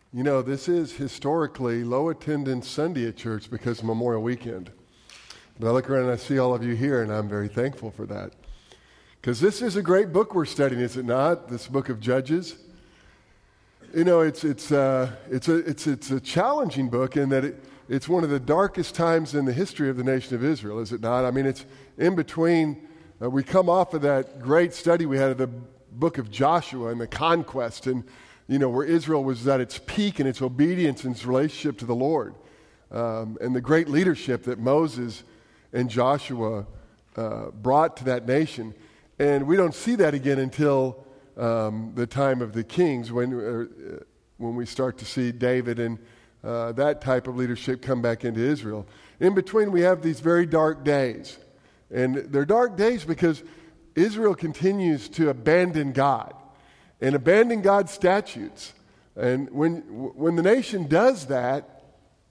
You know, this is historically low attendance Sunday at church because of Memorial Weekend. But I look around and I see all of you here, and I'm very thankful for that. Because this is a great book we're studying, is it not? This book of Judges. You know, it's a challenging book in that it's one of the darkest times in the history of the nation of Israel, is it not? I mean, it's in between. We come off of that great study we had of the book of Joshua and the conquest, and you know, where Israel was at its peak in its obedience and its relationship to the Lord, and the great leadership that Moses and Joshua brought to that nation. And we don't see that again until the time of the kings, when we start to see David and that type of leadership come back into Israel. In between, we have these very dark days. And they're dark days because Israel continues to abandon God and abandon God's statutes. And when the nation does that,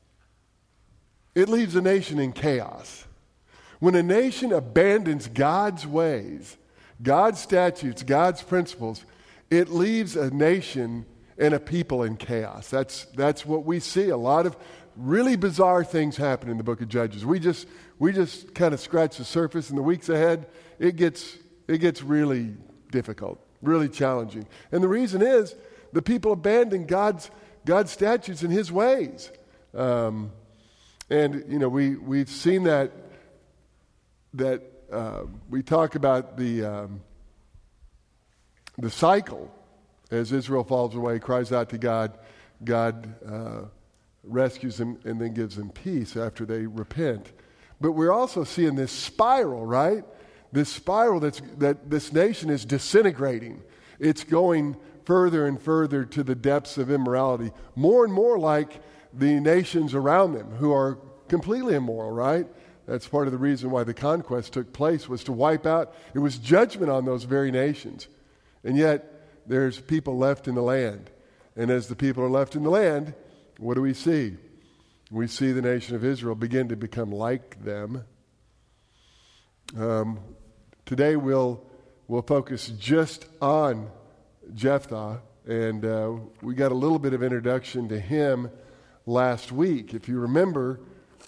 it leaves a nation in chaos. When a nation abandons God's ways, God's statutes, God's principles, it leaves a nation and a people in chaos. That's what we see. A lot of really bizarre things happen in the book of Judges. We just kind of scratch the surface. In the weeks ahead, it gets really difficult, really challenging. And the reason is the people abandon God's statutes and His ways. And you know, we've seen that we talk about the cycle as Israel falls away, cries out to God. God rescues them and then gives them peace after they repent. But we're also seeing this spiral, right? This spiral that this nation is disintegrating. It's going further and further to the depths of immorality, more and more like the nations around them who are completely immoral, right? That's part of the reason why the conquest took place, was to wipe out. It was judgment on those very nations. And yet, there's people left in the land. And as the people are left in the land, what do we see? We see the nation of Israel begin to become like them. Today we'll focus just on Jephthah, and we got a little bit of introduction to him last week. If you remember,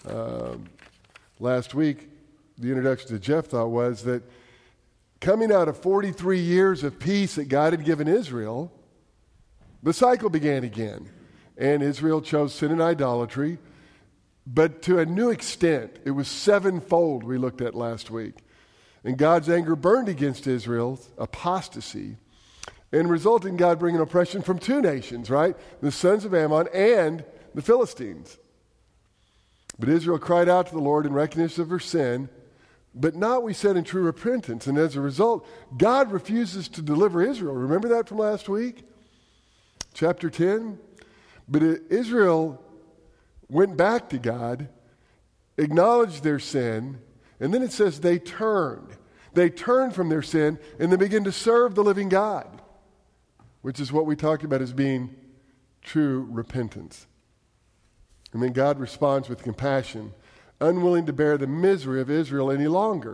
last week the introduction to Jephthah was that coming out of 43 years of peace that God had given Israel, the cycle began again. And Israel chose sin and idolatry, but to a new extent. It was sevenfold, we looked at last week. And God's anger burned against Israel's apostasy, and resulted in God bringing oppression from two nations, right? The sons of Ammon and the Philistines. But Israel cried out to the Lord in recognition of her sin, but not, we said, in true repentance. And as a result, God refuses to deliver Israel. Remember that from last week? Chapter 10? But Israel went back to God, acknowledged their sin, and then it says they turned. They turned from their sin, and they began to serve the living God, which is what we talked about as being true repentance. And then God responds with compassion, unwilling to bear the misery of Israel any longer.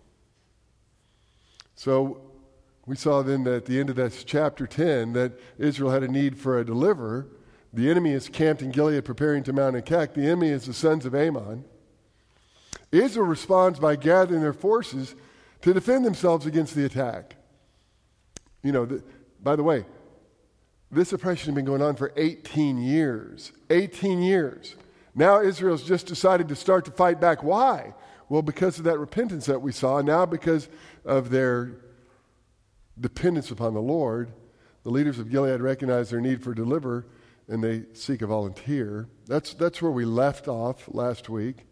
So we saw then that at the end of this chapter 10 that Israel had a need for a deliverer. The enemy is camped in Gilead preparing to mount an attack. The enemy is the sons of Ammon. Israel responds by gathering their forces to defend themselves against the attack. You know, by the way, this oppression has been going on for 18 years. 18 years. Now Israel's just decided to start to fight back. Why? Well, because of that repentance that we saw. Now because of their dependence upon the Lord, the leaders of Gilead recognize their need for a deliverer, and they seek a volunteer. That's where we left off last week.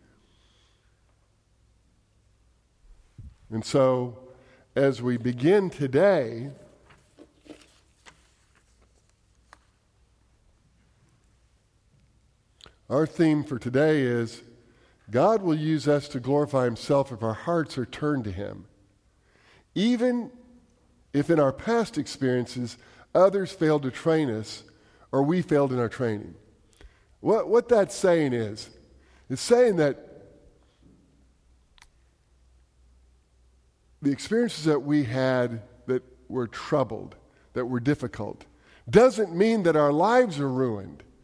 And so, as we begin today, our theme for today is God will use us to glorify Himself if our hearts are turned to Him. Even if in our past experiences others failed to train us or we failed in our training. What that's saying is, it's saying that the experiences that we had that were troubled, that were difficult, doesn't mean that our lives are ruined.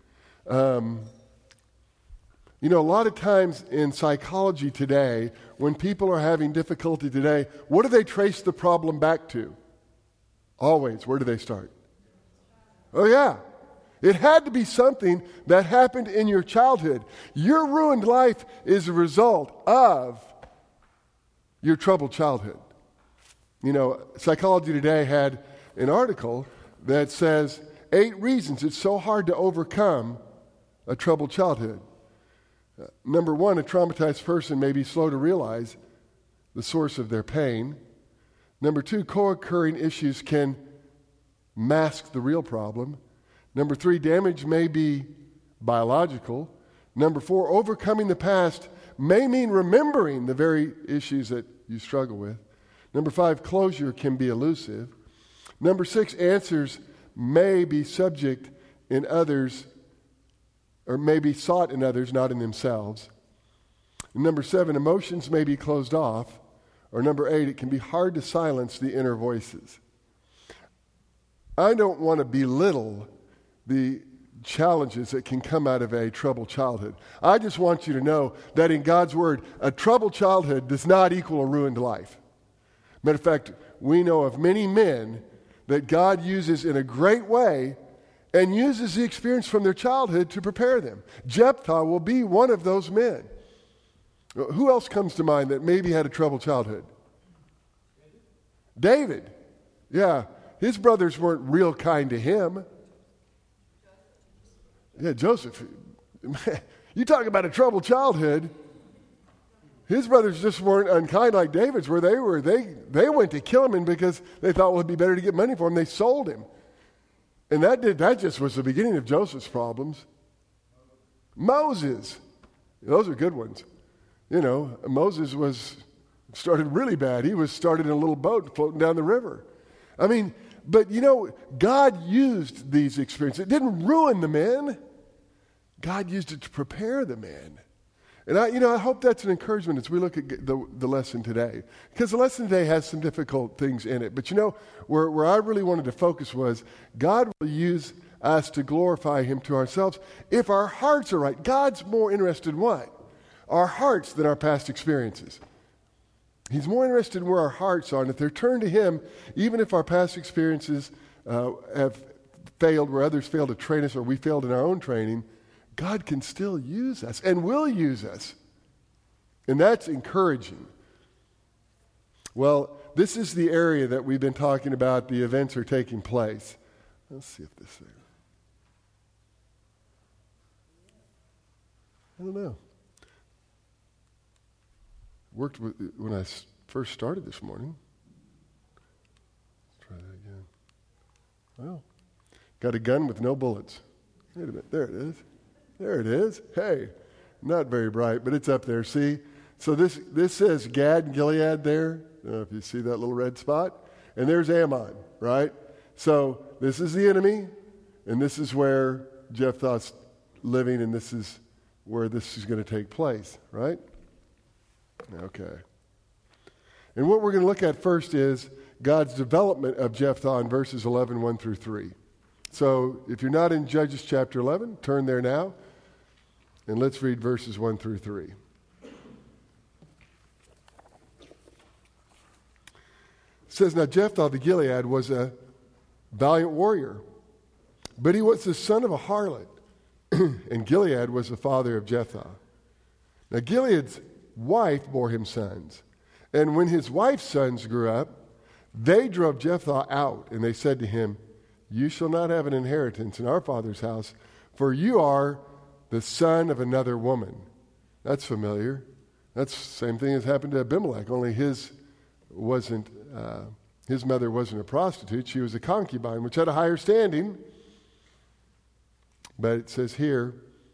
You know, a lot of times in psychology today, when people are having difficulty today, what do they trace the problem back to? Always, where do they start? Oh, yeah. It had to be something that happened in your childhood. Your ruined life is a result of your troubled childhood. You know, Psychology Today had an article that says 8 reasons it's so hard to overcome a troubled childhood. Number 1, a traumatized person may be slow to realize the source of their pain. Number 2, co-occurring issues can mask the real problem. Number 3, damage may be biological. Number 4, overcoming the past may mean remembering the very issues that you struggle with. Number 5, closure can be elusive. Number 6, answers may be subject in others, or may be sought in others, not in themselves. And number 7, emotions may be closed off. Or number 8, it can be hard to silence the inner voices. I don't want to belittle the challenges that can come out of a troubled childhood. I just want you to know that in God's Word, a troubled childhood does not equal a ruined life. Matter of fact, we know of many men that God uses in a great way and uses the experience from their childhood to prepare them. Jephthah will be one of those men. Who else comes to mind that maybe had a troubled childhood? David. Yeah, his brothers weren't real kind to him. Yeah, Joseph. You talk about a troubled childhood. His brothers just weren't unkind like David's were. They went to kill him, and because they thought, well, it'd be better to get money for him, they sold him. And that just was the beginning of Joseph's problems. Moses. Those are good ones. You know, Moses started really bad. He was started in a little boat floating down the river. I mean, but you know, God used these experiences. It didn't ruin the men. God used it to prepare the men. And I hope that's an encouragement as we look at the lesson today. Because the lesson today has some difficult things in it. But you know, where I really wanted to focus was God will use us to glorify Him to ourselves if our hearts are right. God's more interested in what? Our hearts than our past experiences. He's more interested in where our hearts are. And if they're turned to Him, even if our past experiences have failed, where others failed to train us or we failed in our own training, God can still use us and will use us. And that's encouraging. Well, this is the area that we've been talking about. The events are taking place. Let's see if this is. I don't know. Worked when I first started this morning. Let's try that again. Well, got a gun with no bullets. Wait a minute. There it is. There it is. Hey, not very bright, but it's up there. See? So this says Gad and Gilead there. I don't know if you see that little red spot. And there's Ammon, right? So this is the enemy, and this is where Jephthah's living, and this is where this is going to take place, right? Okay. And what we're going to look at first is God's development of Jephthah in verses 11, 1 through 3. So if you're not in Judges chapter 11, turn there now. And let's read verses 1 through 3. It says, Now Jephthah the Gilead was a valiant warrior, but he was the son of a harlot, and Gilead was the father of Jephthah. Now Gilead's wife bore him sons, and when his wife's sons grew up, they drove Jephthah out, and they said to him, You shall not have an inheritance in our father's house, for you are the son of another woman. That's familiar. That's the same thing as happened to Abimelech, only his mother wasn't a prostitute. She was a concubine, which had a higher standing. But it says here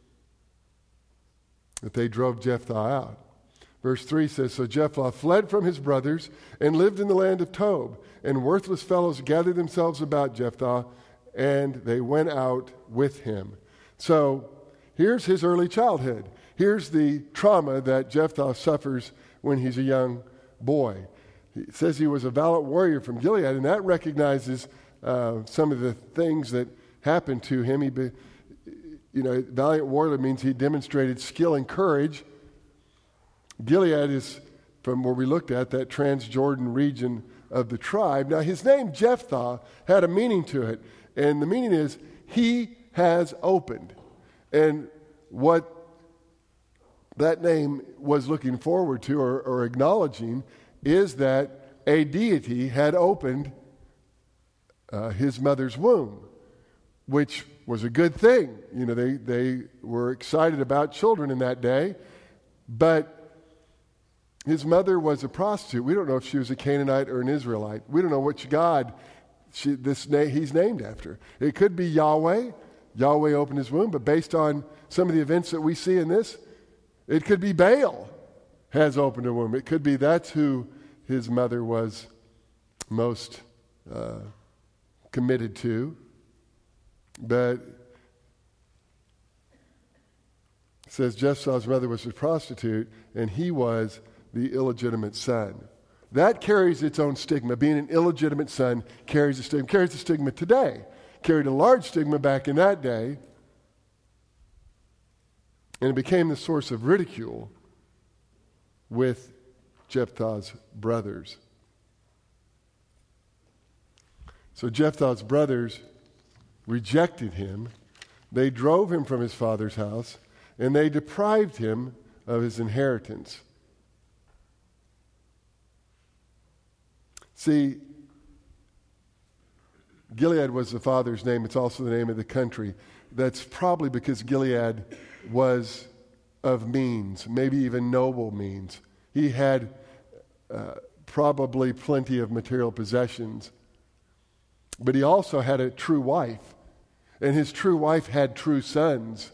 that they drove Jephthah out. Verse 3 says, So Jephthah fled from his brothers and lived in the land of Tob. And worthless fellows gathered themselves about Jephthah, and they went out with him. So here's his early childhood. Here's the trauma that Jephthah suffers when he's a young boy. It says he was a valiant warrior from Gilead, and that recognizes some of the things that happened to him. valiant warrior means he demonstrated skill and courage. Gilead is, from where we looked at, that Transjordan region of the tribe. Now, his name, Jephthah, had a meaning to it. And the meaning is, he has opened. And what that name was looking forward to or acknowledging is that a deity had opened his mother's womb, which was a good thing. They were excited about children in that day. But his mother was a prostitute. We don't know if she was a Canaanite or an Israelite. We don't know which God he's named after. It could be Yahweh. Yahweh opened his womb, but based on some of the events that we see in this, it could be Baal has opened a womb. It could be that's who his mother was most committed to. But it says Jephthah's mother was a prostitute, and he was the illegitimate son. That carries its own stigma. Being an illegitimate son carries a stigma. Carries a stigma today. Carried a large stigma back in that day. And it became the source of ridicule with Jephthah's brothers. So Jephthah's brothers rejected him. They drove him from his father's house, and they deprived him of his inheritance. See, Gilead was the father's name. It's also the name of the country. That's probably because Gilead was of means, maybe even noble means. He had probably plenty of material possessions. But he also had a true wife. And his true wife had true sons.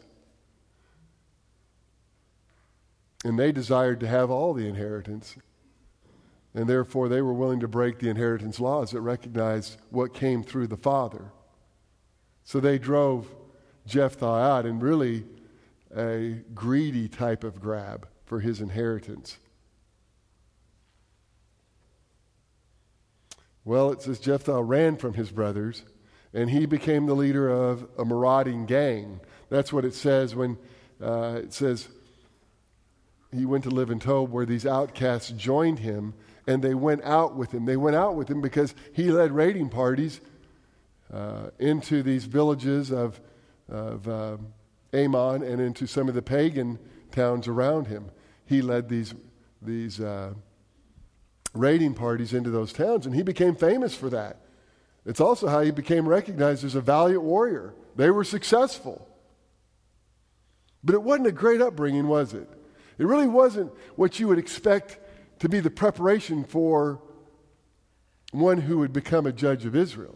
And they desired to have all the inheritance. And therefore, they were willing to break the inheritance laws that recognized what came through the father. So they drove Jephthah out in really a greedy type of grab for his inheritance. Well, it says Jephthah ran from his brothers, and he became the leader of a marauding gang. That's what it says when it says he went to live in Tob, where these outcasts joined him, and they went out with him. They went out with him because he led raiding parties into these villages of Ammon and into some of the pagan towns around him. He led these raiding parties into those towns, and he became famous for that. It's also how he became recognized as a valiant warrior. They were successful. But it wasn't a great upbringing, was it? It really wasn't what you would expect to be the preparation for one who would become a judge of Israel.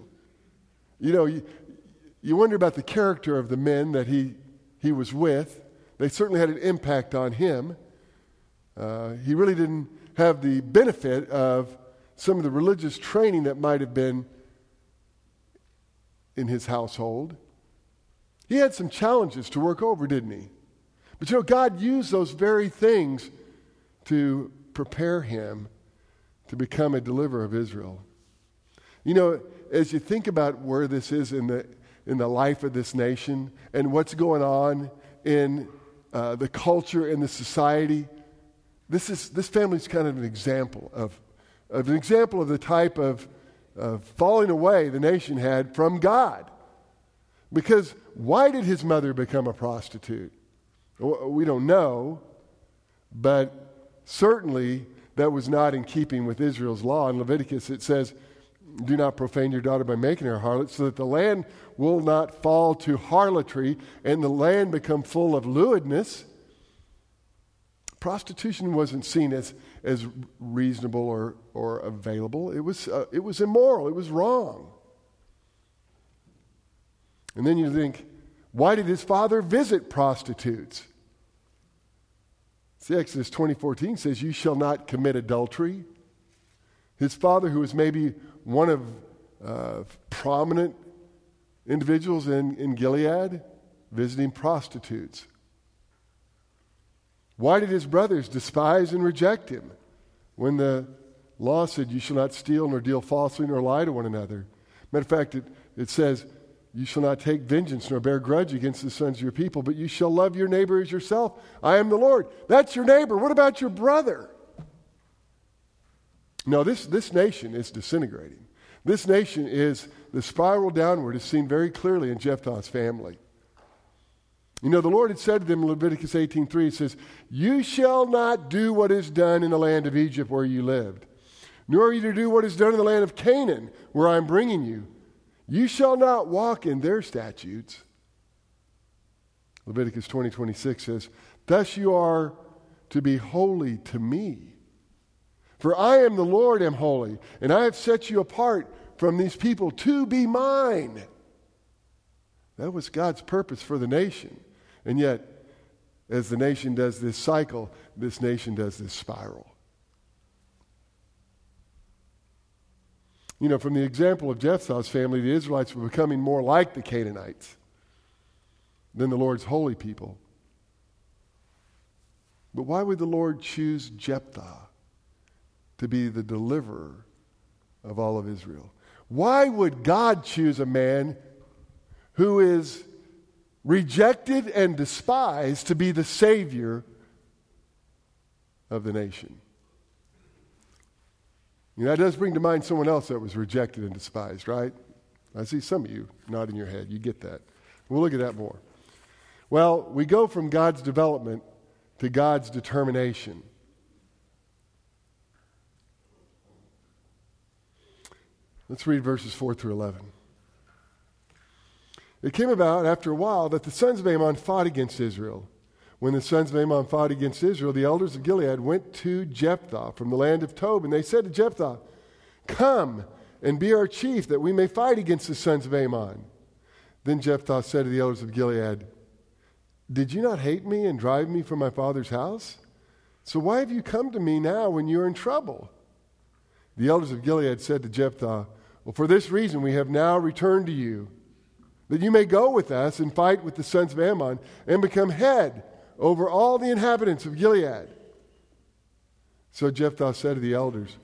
You wonder about the character of the men that he was with. They certainly had an impact on him. He really didn't have the benefit of some of the religious training that might have been in his household. He had some challenges to work over, didn't he? But God used those very things to prepare him to become a deliverer of Israel. As you think about where this is in the life of this nation and what's going on in the culture and the society, this family's kind of an example of the type of falling away the nation had from God. Because why did his mother become a prostitute? We don't know, but certainly that was not in keeping with Israel's law. In Leviticus it says, "Do not profane your daughter by making her a harlot, so that the land will not fall to harlotry and the land become full of lewdness." Prostitution wasn't seen as reasonable or available. It was immoral. It was wrong. And then you think, why did his father visit prostitutes? See, Exodus 20:14 says, "You shall not commit adultery." His father, who was maybe one of prominent individuals in Gilead, visiting prostitutes. Why did his brothers despise and reject him when the law said, "You shall not steal, nor deal falsely, nor lie to one another"? Matter of fact, it says, you shall not take vengeance nor bear grudge against the sons of your people, but you shall love your neighbor as yourself. I am the Lord. That's your neighbor. What about your brother? No, this nation is disintegrating. This nation is, the spiral downward is seen very clearly in Jephthah's family. You know, the Lord had said to them in Leviticus 18:3, it says, you shall not do what is done in the land of Egypt where you lived, nor are you to do what is done in the land of Canaan where I am bringing you. You shall not walk in their statutes. Leviticus 20:26 says, thus you are to be holy to me. For I am the Lord, am holy, and I have set you apart from these people to be mine. That was God's purpose for the nation. And yet, as the nation does this cycle, this nation does this spiral. You know, from the example of Jephthah's family, the Israelites were becoming more like the Canaanites than the Lord's holy people. But why would the Lord choose Jephthah to be the deliverer of all of Israel? Why would God choose a man who is rejected and despised to be the Savior of the nation? You know, that does bring to mind someone else that was rejected and despised, right? I see some of you nodding your head. You get that. We'll look at that more. Well, we go from God's development to God's determination. Let's read verses 4 through 11. It came about after a while that the sons of Ammon fought against Israel. When the sons of Ammon fought against Israel, the elders of Gilead went to Jephthah from the land of Tob, and they said to Jephthah, come and be our chief, that we may fight against the sons of Ammon. Then Jephthah said to the elders of Gilead, did you not hate me and drive me from my father's house? So why have you come to me now when you are in trouble? The elders of Gilead said to Jephthah, well, for this reason we have now returned to you, that you may go with us and fight with the sons of Ammon and become head over all the inhabitants of Gilead. So Jephthah said to the elders,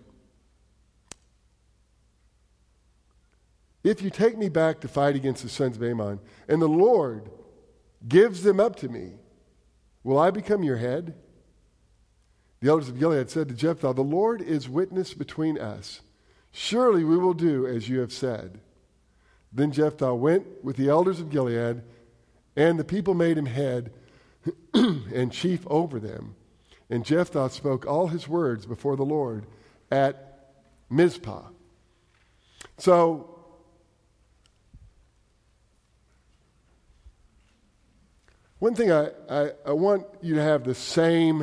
if you take me back to fight against the sons of Ammon, and the Lord gives them up to me, will I become your head? The elders of Gilead said to Jephthah, the Lord is witness between us. Surely we will do as you have said. Then Jephthah went with the elders of Gilead, and the people made him head and chief over them. And Jephthah spoke all his words before the Lord at Mizpah. So, one thing I want you to have the same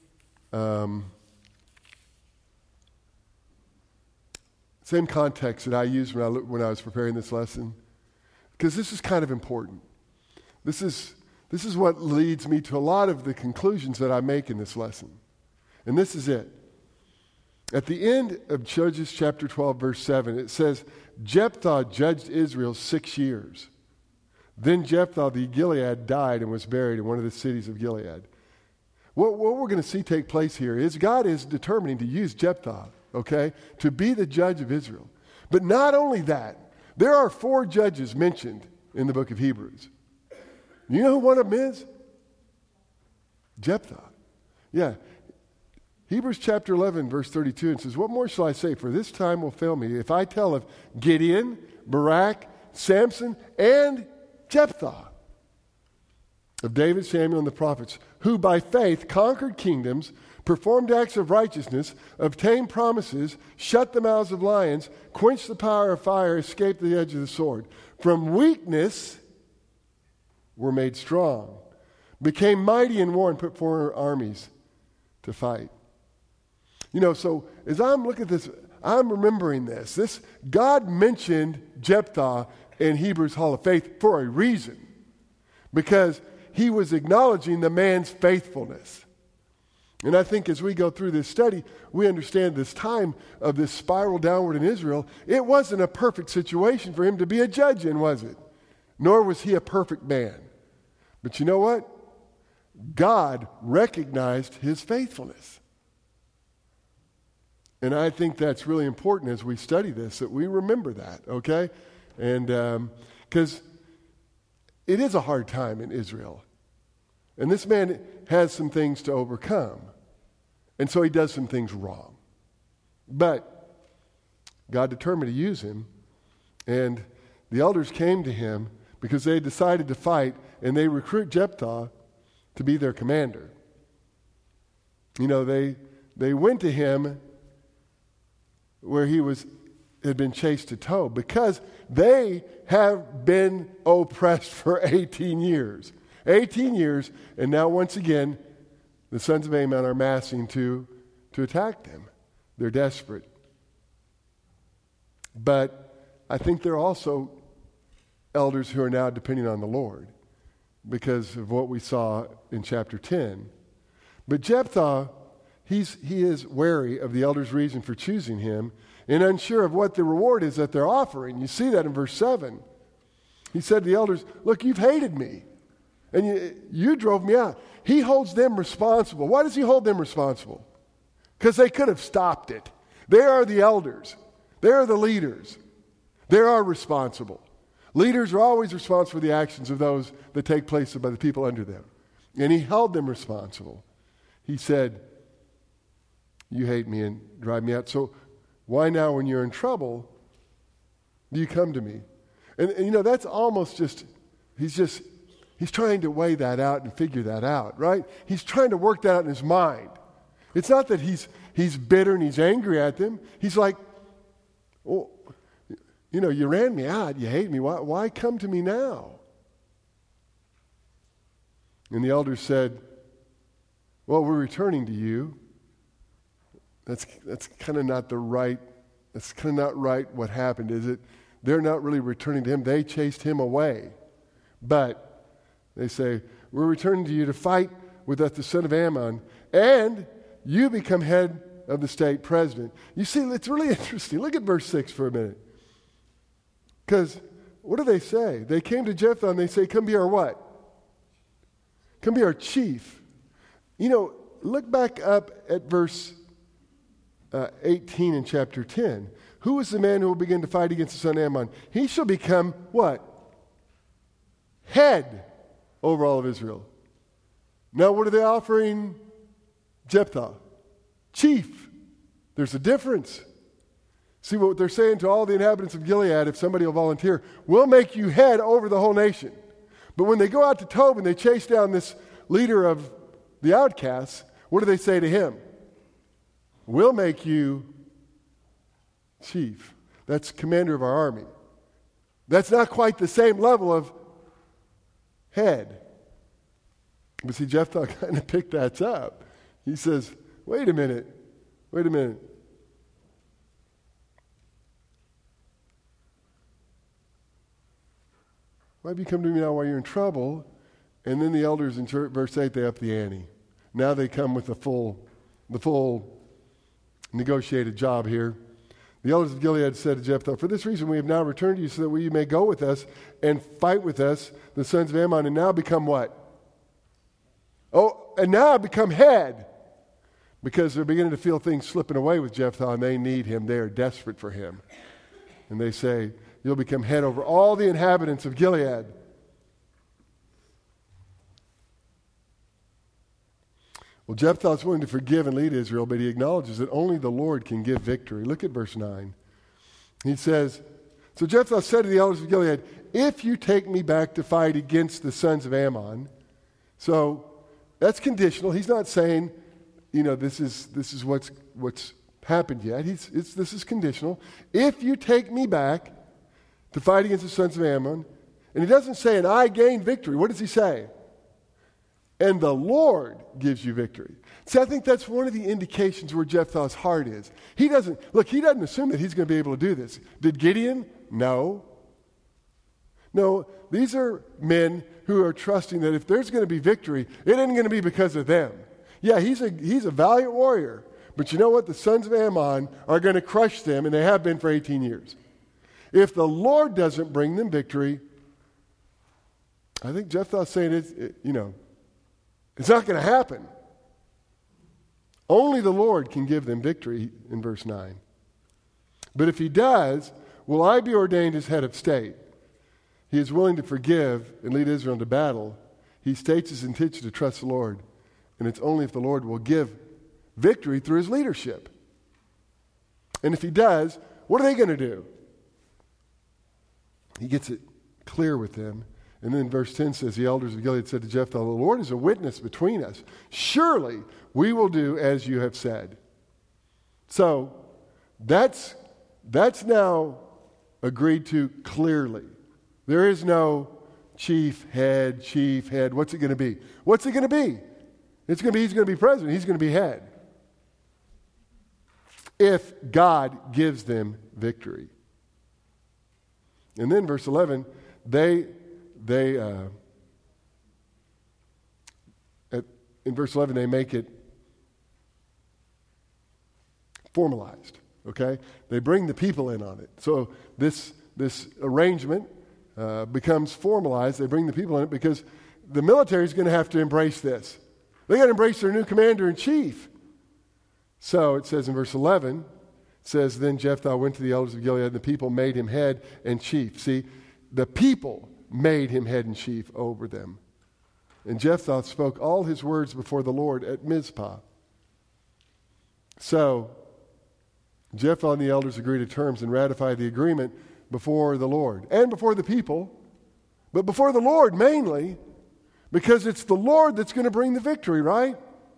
same context that I used when I was preparing this lesson, because this is kind of important. This is what leads me to a lot of the conclusions that I make in this lesson. And this is it. At the end of Judges chapter 12, verse 7, it says, Jephthah judged Israel 6 years. Then Jephthah the Gilead died and was buried in one of the cities of Gilead. What we're going to see take place here is God is determining to use Jephthah, okay, to be the judge of Israel. But not only that, there are 4 judges mentioned in the book of Hebrews. You know who one of them is? Jephthah. Yeah. Hebrews chapter 11, verse 32, it says, what more shall I say? For this time will fail me if I tell of Gideon, Barak, Samson, and Jephthah, of David, Samuel, and the prophets, who by faith conquered kingdoms, performed acts of righteousness, obtained promises, shut the mouths of lions, quenched the power of fire, escaped the edge of the sword. From weakness were made strong, became mighty in war, and put foreign armies to fight. You know, so as I'm looking at this, I'm remembering this. God mentioned Jephthah in Hebrews Hall of Faith for a reason, because he was acknowledging the man's faithfulness. And I think as we go through this study, we understand this time of this spiral downward in Israel, it wasn't a perfect situation for him to be a judge in, was it? Nor was he a perfect man. But you know what? God recognized his faithfulness. And I think that's really important as we study this, that we remember that, okay? And because it is a hard time in Israel. And this man has some things to overcome. And so he does some things wrong. But God determined to use him. And the elders came to him because they had decided to fight, and they recruit Jephthah to be their commander. You know, they went to him where he had been chased to Tob because they have been oppressed for 18 years. 18 years, and now once again, the sons of Ammon are massing to attack them. They're desperate. But I think there are also elders who are now depending on the Lord because of what we saw in chapter 10. But Jephthah, he is wary of the elders' reason for choosing him and unsure of what the reward is that they're offering. You see that in verse 7. He said to the elders, look, you've hated me, and you drove me out. He holds them responsible. Why does he hold them responsible? Because they could have stopped it. They are the elders. They are the leaders. They are responsible. Leaders are always responsible for the actions of those that take place by the people under them. And he held them responsible. He said, you hate me and drive me out. So why now when you're in trouble do you come to me? And you know, that's almost just, he's trying to weigh that out and figure that out, right? He's trying to work that out in his mind. It's not that he's bitter and he's angry at them. He's like, oh, you know, you ran me out. You hate me. Why come to me now? And the elders said, well, we're returning to you. That's kind of not right what happened, is it? They're not really returning to him. They chased him away. But they say, we're returning to you to fight with us, the son of Ammon, and you become head of the state president. You see, it's really interesting. Look at verse 6 for a minute. Because what do they say? They came to Jephthah and they say, come be our what? Come be our chief. You know, look back up at verse 18 in chapter 10. Who is the man who will begin to fight against the son of Ammon? He shall become what? Head over all of Israel. Now what are they offering Jephthah? Chief. There's a difference. See what they're saying to all the inhabitants of Gilead, if somebody will volunteer, we'll make you head over the whole nation. But when they go out to Tob and they chase down this leader of the outcasts, what do they say to him? We'll make you chief. That's commander of our army. That's not quite the same level of head. But see, Jephthah kind of picked that up. He says, wait a minute. Why have you come to me now while you're in trouble? And then the elders in verse 8, they up the ante. Now they come with the full negotiated job here. The elders of Gilead said to Jephthah, for this reason we have now returned to you so that you may go with us and fight with us, the sons of Ammon, and now become what? Oh, and now become head. Because they're beginning to feel things slipping away with Jephthah, and they need him. They are desperate for him. And they say, you'll become head over all the inhabitants of Gilead. Well, Jephthah is willing to forgive and lead Israel, but he acknowledges that only the Lord can give victory. Look at verse 9. He says, so Jephthah said to the elders of Gilead, if you take me back to fight against the sons of Ammon, so that's conditional. He's not saying, you know, this is what's happened yet. This is conditional. If you take me back to fight against the sons of Ammon, and he doesn't say, and I gain victory. What does he say? And the Lord gives you victory. See, I think that's one of the indications where Jephthah's heart is. He doesn't assume that he's going to be able to do this. Did Gideon? No. No, these are men who are trusting that if there's going to be victory, it isn't going to be because of them. Yeah, he's a valiant warrior. But you know what? The sons of Ammon are going to crush them, and they have been for 18 years. If the Lord doesn't bring them victory, I think Jephthah's saying it's not going to happen. Only the Lord can give them victory in verse 9. But if he does, will I be ordained as head of state? he is willing to forgive and lead Israel into battle, he states his intention to trust the Lord. And it's only if the Lord will give victory through his leadership. And if he does, what are they going to do? He gets it clear with them. And then verse 10 says, the elders of Gilead said to Jephthah, the Lord is a witness between us. Surely we will do as you have said. So that's now agreed to clearly. There is no chief head. What's it going to be? What's it going to be? He's going to be president. He's going to be head. If God gives them victory. And then verse 11, in verse 11, they make it formalized, okay? They bring the people in on it. So this arrangement becomes formalized. They bring the people in it because the military is going to have to embrace this. They got to embrace their new commander-in-chief. So it says in verse 11, it says, then Jephthah went to the elders of Gilead, and the people made him head and chief. See, the people made him head and chief over them. And Jephthah spoke all his words before the Lord at Mizpah. So Jephthah and the elders agreed to terms and ratified the agreement before the Lord and before the people, but before the Lord mainly, because it's the Lord that's going to bring the victory, right?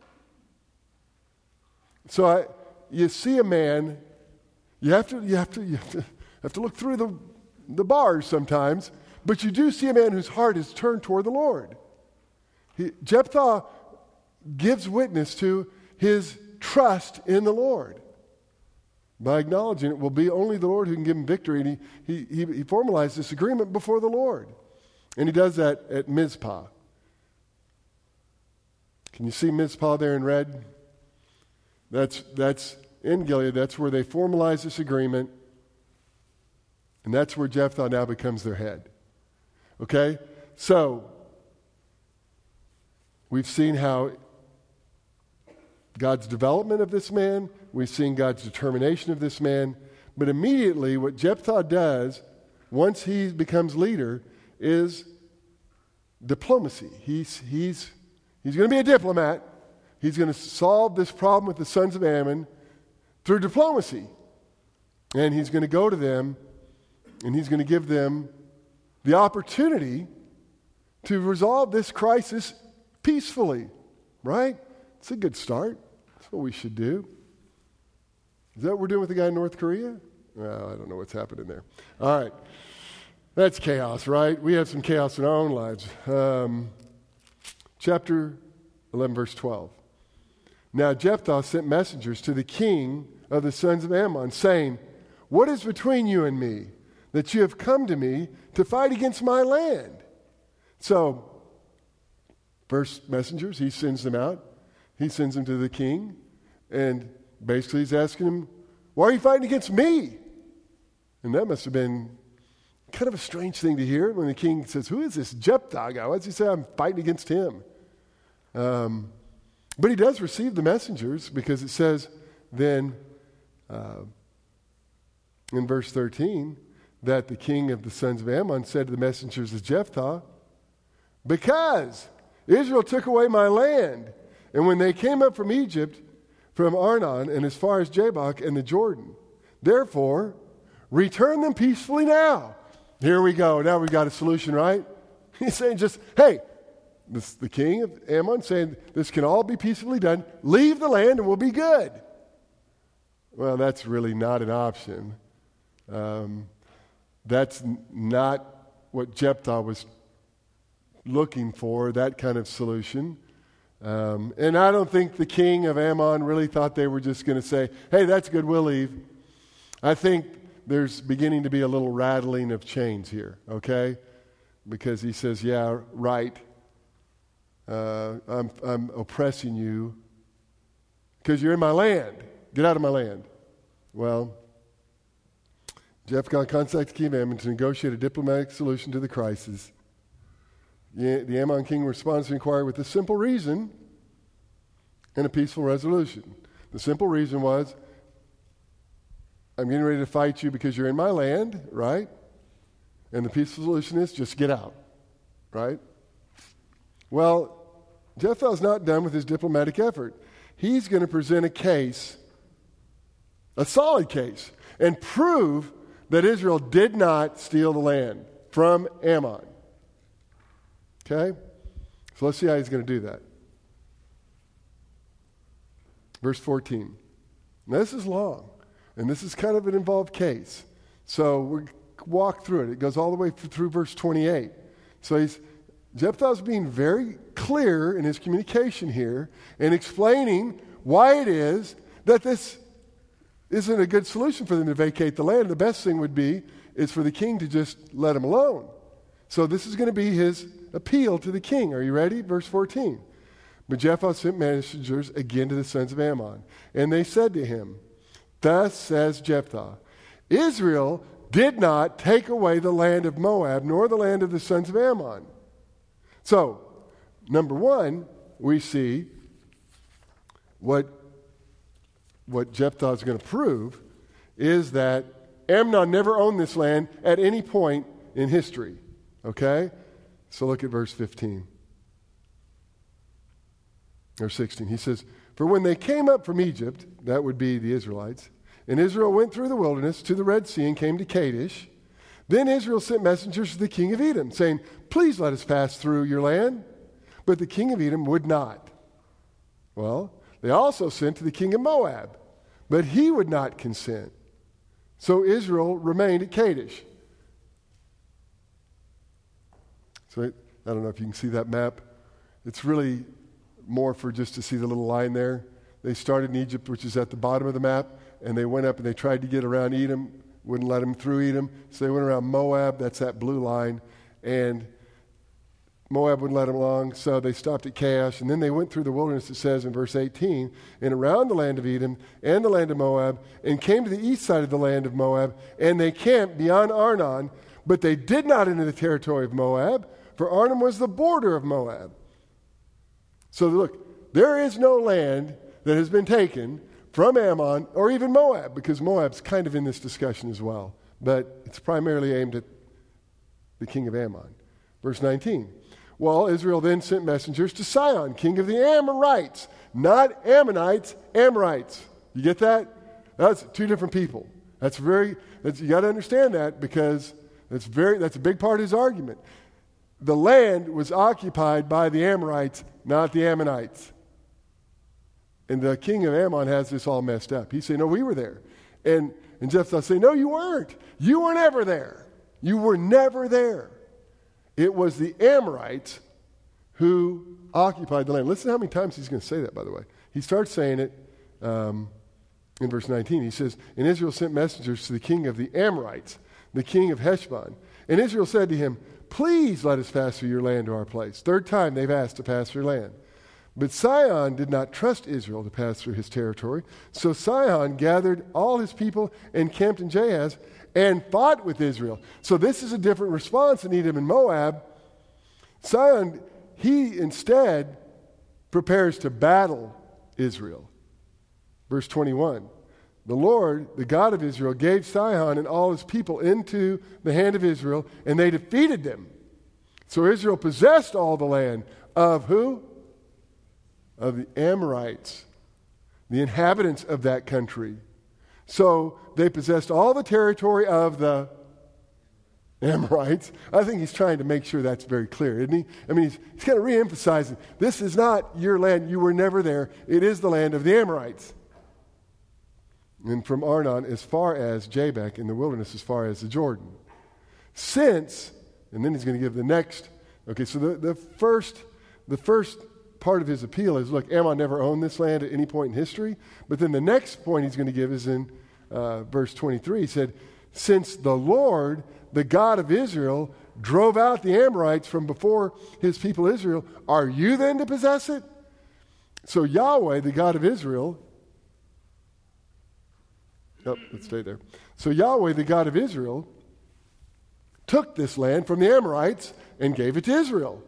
So you see a man, you have to look through the bars sometimes, but you do see a man whose heart is turned toward the Lord. Jephthah gives witness to his trust in the Lord by acknowledging it will be only the Lord who can give him victory, and he formalized this agreement before the Lord. And he does that at Mizpah. Can you see Mizpah there in red? That's in Gilead. That's where they formalize this agreement. And that's where Jephthah now becomes their head. Okay? So, we've seen how God's development of this man, we've seen God's determination of this man, but immediately what Jephthah does once he becomes leader is diplomacy. He's going to be a diplomat. He's going to solve this problem with the sons of Ammon through diplomacy. And he's going to go to them and he's going to give them the opportunity to resolve this crisis peacefully. Right? It's a good start. That's what we should do. Is that what we're doing with the guy in North Korea? Well, I don't know what's happening there. All right. That's chaos, right? We have some chaos in our own lives. Chapter 11, verse 12. Now Jephthah sent messengers to the king of the sons of Ammon, saying, what is between you and me, that you have come to me to fight against my land? So, first messengers, he sends them out. He sends them to the king, and basically he's asking him, why are you fighting against me? And that must have been kind of a strange thing to hear when the king says, who is this Jephthah guy? Why does he say I'm fighting against him? But he does receive the messengers, because it says then in verse 13 that the king of the sons of Ammon said to the messengers of Jephthah, because Israel took away my land, and when they came up from Egypt, from Arnon and as far as Jabbok and the Jordan, therefore return them peacefully now. Here we go. Now we've got a solution, right? He's saying just, hey, the king of Ammon saying this can all be peacefully done. Leave the land and we'll be good. Well, that's really not an option. That's not what Jephthah was looking for, that kind of solution. And I don't think the king of Ammon really thought they were just going to say, hey, that's good, we'll leave. I think there's beginning to be a little rattling of chains here, okay? Because he says, yeah, right. I'm oppressing you because you're in my land. Get out of my land. Well, Jephthah contacted the king of Ammon to negotiate a diplomatic solution to the crisis. The Ammon king responds to inquiry with a simple reason and a peaceful resolution. The simple reason was, I'm getting ready to fight you because you're in my land, right? And the peaceful solution is just get out, right? Well, Jephthah's not done with his diplomatic effort. He's going to present a case, a solid case, and prove that Israel did not steal the land from Ammon. Okay? So let's see how he's going to do that. Verse 14. Now this is long, and this is kind of an involved case. So we'll walk through it. It goes all the way through verse 28. So Jephthah's being very clear in his communication here and explaining why it is that this isn't a good solution for them to vacate the land. The best thing would be is for the king to just let him alone. So this is going to be his appeal to the king. Are you ready? Verse 14. But Jephthah sent messengers again to the sons of Ammon, and they said to him, Thus says Jephthah, Israel did not take away the land of Moab, nor the land of the sons of Ammon. So, number one, we see what Jephthah is going to prove is that Ammon never owned this land at any point in history. Okay? So look at verse 15. Or 16. He says, For when they came up from Egypt, that would be the Israelites, and Israel went through the wilderness to the Red Sea and came to Kadesh, then Israel sent messengers to the king of Edom, saying, Please let us pass through your land. But the king of Edom would not. Well, they also sent to the king of Moab, but he would not consent. So Israel remained at Kadesh. So I don't know if you can see that map. It's really more for just to see the little line there. They started in Egypt, which is at the bottom of the map, and they went up and they tried to get around Edom, wouldn't let them through Edom, so they went around Moab, that's that blue line, and Moab wouldn't let them along, so they stopped at Kadesh, and then they went through the wilderness, it says in verse 18, and around the land of Edom and the land of Moab, and came to the east side of the land of Moab, and they camped beyond Arnon, but they did not enter the territory of Moab, for Arnon was the border of Moab. So look, there is no land that has been taken from Ammon or even Moab, because Moab's kind of in this discussion as well. But it's primarily aimed at the king of Ammon. Verse 19. Well, Israel then sent messengers to Sihon, king of the Amorites. Not Ammonites, Amorites. You get that? That's two different people. You got to understand that, because that's a big part of his argument. The land was occupied by the Amorites, not the Ammonites. And the king of Ammon has this all messed up. He said, no, we were there. And Jephthah said, no, you weren't. You were never there. You were never there. It was the Amorites who occupied the land. Listen to how many times he's going to say that, by the way. He starts saying it in verse 19. He says, And Israel sent messengers to the king of the Amorites, the king of Heshbon. And Israel said to him, Please let us pass through your land to our place. Third time they've asked to pass through land. But Sihon did not trust Israel to pass through his territory. So Sihon gathered all his people and camped in Jahaz and fought with Israel. So this is a different response than Edom and Moab. Sihon, he instead prepares to battle Israel. Verse 21. The Lord, the God of Israel, gave Sihon and all his people into the hand of Israel, and they defeated them. So Israel possessed all the land of who? Of the Amorites, the inhabitants of that country. So they possessed all the territory of the Amorites. I think he's trying to make sure that's very clear, isn't he? I mean, he's kind of re-emphasizing, this is not your land. You were never there. It is the land of the Amorites. And from Arnon as far as Jabbok, in the wilderness as far as the Jordan. Since, and then he's going to give the next, okay, so the first part of his appeal is, look, Ammon never owned this land at any point in history. But then the next point he's going to give is in verse 23. He said, Since the Lord, the God of Israel, drove out the Amorites from before his people Israel, are you then to possess it? So Yahweh, the God of Israel, let's stay there. So Yahweh, the God of Israel, took this land from the Amorites and gave it to Israel.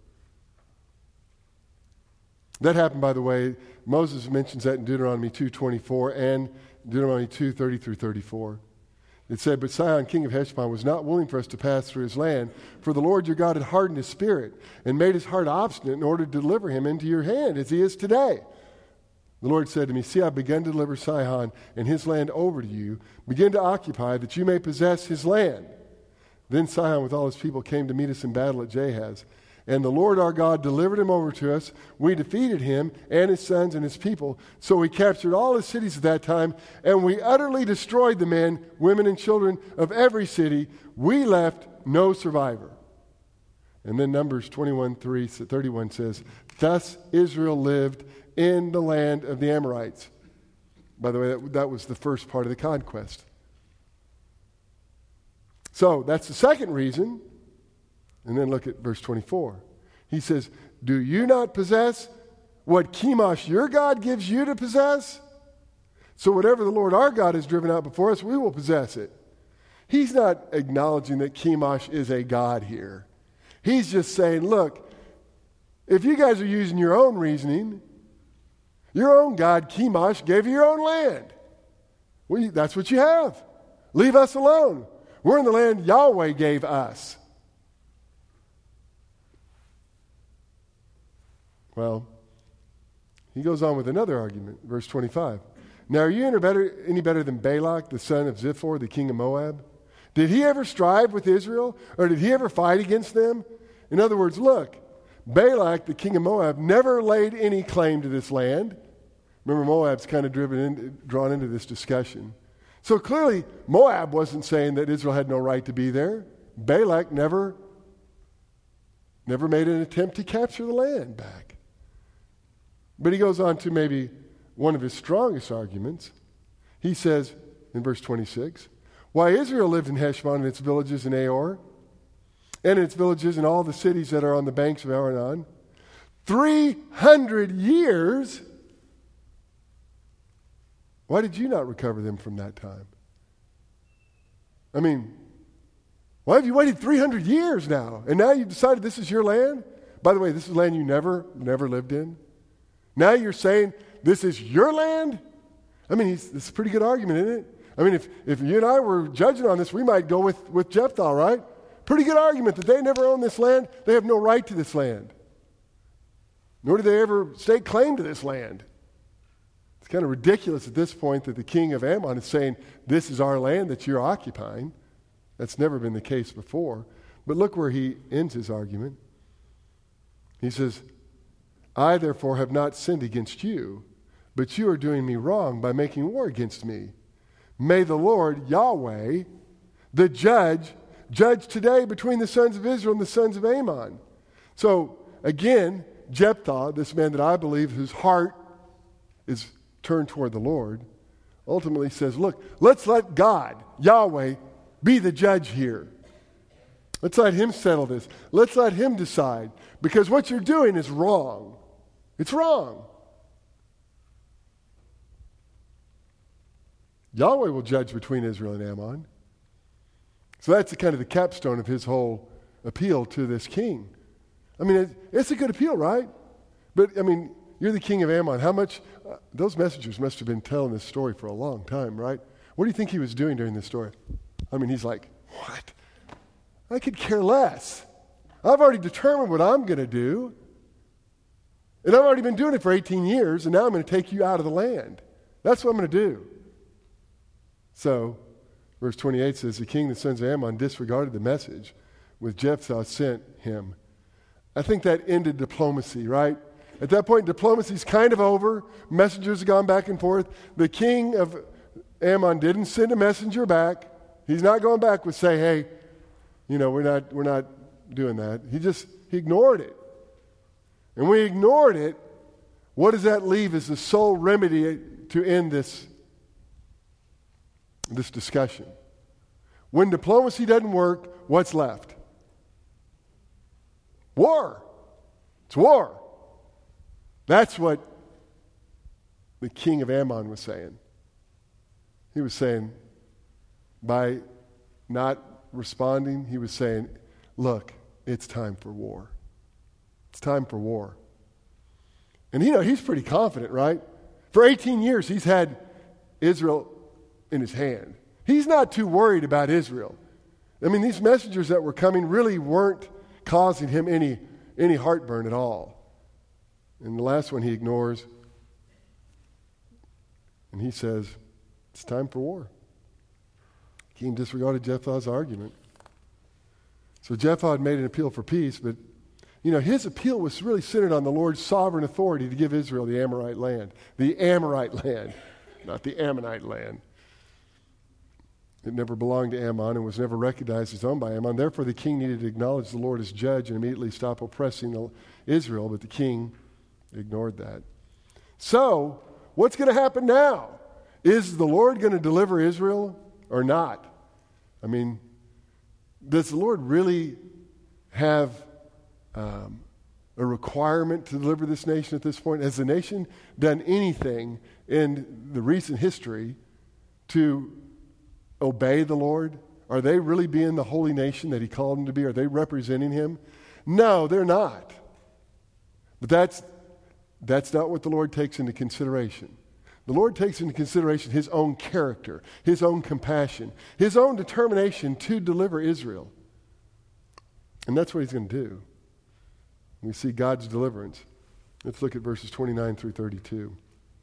That happened, by the way, Moses mentions that in Deuteronomy 2:24 and Deuteronomy 2:30 through 34. It said, but Sihon, king of Heshbon, was not willing for us to pass through his land, for the Lord your God had hardened his spirit and made his heart obstinate in order to deliver him into your hand, as he is today. The Lord said to me, see, I've begun to deliver Sihon and his land over to you. Begin to occupy, that you may possess his land. Then Sihon with all his people came to meet us in battle at Jahaz. And the Lord our God delivered him over to us. We defeated him and his sons and his people. So we captured all his cities at that time, and we utterly destroyed the men, women, and children of every city. We left no survivor. And then Numbers 21:31 says, thus Israel lived in the land of the Amorites. By the way, that was the first part of the conquest. So that's the second reason. And then look at verse 24. He says, do you not possess what Chemosh your God gives you to possess? So whatever the Lord our God has driven out before us, we will possess it. He's not acknowledging that Chemosh is a god here. He's just saying, look, if you guys are using your own reasoning, your own god, Chemosh, gave you your own land. Well, that's what you have. Leave us alone. We're in the land Yahweh gave us. Well, he goes on with another argument, verse 25. Now, are you any better than Balak, the son of Ziphor, the king of Moab? Did he ever strive with Israel, or did he ever fight against them? In other words, look, Balak, the king of Moab, never laid any claim to this land. Remember, Moab's kind of drawn into this discussion. So clearly, Moab wasn't saying that Israel had no right to be there. Balak never made an attempt to capture the land back. But he goes on to maybe one of his strongest arguments. He says in verse 26, why Israel lived in Heshbon and its villages in Aor, and its villages and all the cities that are on the banks of Arnon, 300 years. Why did you not recover them from that time? I mean, why have you waited 300 years now? And now you've decided this is your land? By the way, this is land you never lived in. Now you're saying this is your land? I mean, it's a pretty good argument, isn't it? I mean, if you and I were judging on this, we might go with Jephthah, right? Pretty good argument that they never owned this land. They have no right to this land. Nor do they ever stake claim to this land. It's kind of ridiculous at this point that the king of Ammon is saying, this is our land that you're occupying. That's never been the case before. But look where he ends his argument. He says, I therefore have not sinned against you, but you are doing me wrong by making war against me. May the Lord, Yahweh, the judge today between the sons of Israel and the sons of Ammon. So, again, Jephthah, this man that I believe whose heart is turned toward the Lord, ultimately says, look, let's let God, Yahweh, be the judge here. Let's let him settle this. Let's let him decide. Because what you're doing is wrong. It's wrong. Yahweh will judge between Israel and Ammon. So that's kind of the capstone of his whole appeal to this king. I mean, it's a good appeal, right? But, I mean, you're the king of Ammon. How much, those messengers must have been telling this story for a long time, right? What do you think he was doing during this story? I mean, he's like, what? I could care less. I've already determined what I'm going to do. And I've already been doing it for 18 years, and now I'm going to take you out of the land. That's what I'm going to do. So, verse 28 says, the king, the sons of Ammon, disregarded the message which Jephthah sent him. I think that ended diplomacy, right? At that point, diplomacy's kind of over. Messengers have gone back and forth. The king of Ammon didn't send a messenger back. He's not going back with say, hey, we're not doing that. He ignored it. And when he ignored it, what does that leave as the sole remedy to end this discussion? When diplomacy doesn't work, what's left? War. It's war. That's what the king of Ammon was saying. He was saying, by not responding, he was saying, look, it's time for war. It's time for war. And he's pretty confident, right? For 18 years, he's had Israel in his hand. He's not too worried about Israel. I mean, these messengers that were coming really weren't causing him any heartburn at all. And the last one he ignores. And he says, it's time for war. He disregarded Jephthah's argument. So Jephthah had made an appeal for peace, but his appeal was really centered on the Lord's sovereign authority to give Israel the Amorite land. The Amorite land, not the Ammonite land. It never belonged to Ammon and was never recognized as owned by Ammon. Therefore, the king needed to acknowledge the Lord as judge and immediately stop oppressing Israel, but the king ignored that. So, what's going to happen now? Is the Lord going to deliver Israel or not? I mean, does the Lord really have a requirement to deliver this nation at this point? Has the nation done anything in the recent history to obey the Lord? Are they really being the holy nation that he called them to be? Are they representing him? No, they're not. But that's not what the Lord takes into consideration. The Lord takes into consideration his own character, his own compassion, his own determination to deliver Israel. And that's what he's going to do. We see God's deliverance. Let's look at verses 29 through 32.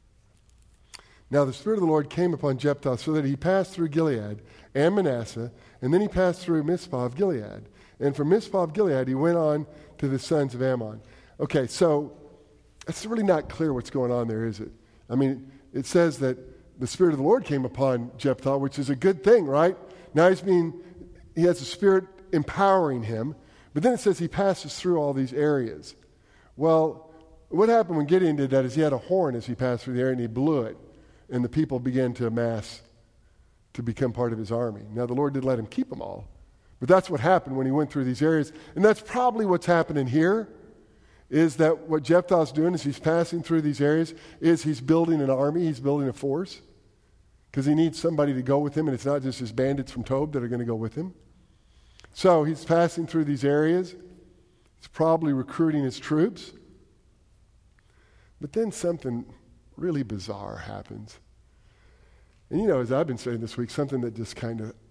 Now the Spirit of the Lord came upon Jephthah so that he passed through Gilead and Manasseh, and then he passed through Mizpah of Gilead. And from Mizpah of Gilead he went on to the sons of Ammon. Okay, so it's really not clear what's going on there, is it? I mean, it says that the Spirit of the Lord came upon Jephthah, which is a good thing, right? Now he has the Spirit empowering him, but then it says he passes through all these areas. Well, what happened when Gideon did that is he had a horn as he passed through the area and he blew it, and the people began to amass to become part of his army. Now, the Lord didn't let him keep them all, but that's what happened when he went through these areas, and that's probably what's happening here. Is that what Jephthah's doing is he's passing through these areas, is he's building an army, he's building a force, because he needs somebody to go with him, and it's not just his bandits from Tob that are going to go with him. So he's passing through these areas. He's probably recruiting his troops. But then something really bizarre happens. And as I've been saying this week, something that just kind of,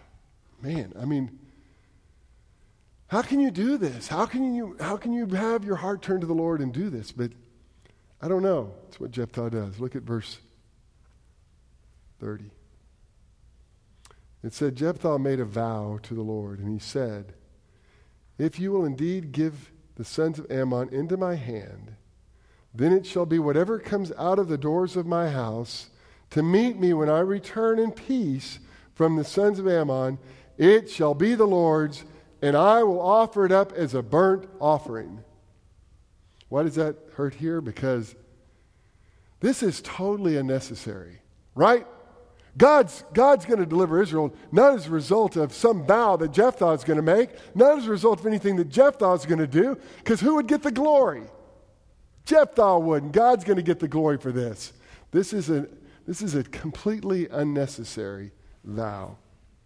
how can you do this? How can you have your heart turned to the Lord and do this? But I don't know. It's what Jephthah does. Look at verse 30. It said, Jephthah made a vow to the Lord, and he said, if you will indeed give the sons of Ammon into my hand, then it shall be whatever comes out of the doors of my house to meet me when I return in peace from the sons of Ammon, it shall be the Lord's, and I will offer it up as a burnt offering. Why does that hurt here? Because this is totally unnecessary, right? God's going to deliver Israel not as a result of some vow that Jephthah is going to make, not as a result of anything that Jephthah is going to do, because who would get the glory? Jephthah would, and God's going to get the glory for this. This is a completely unnecessary vow.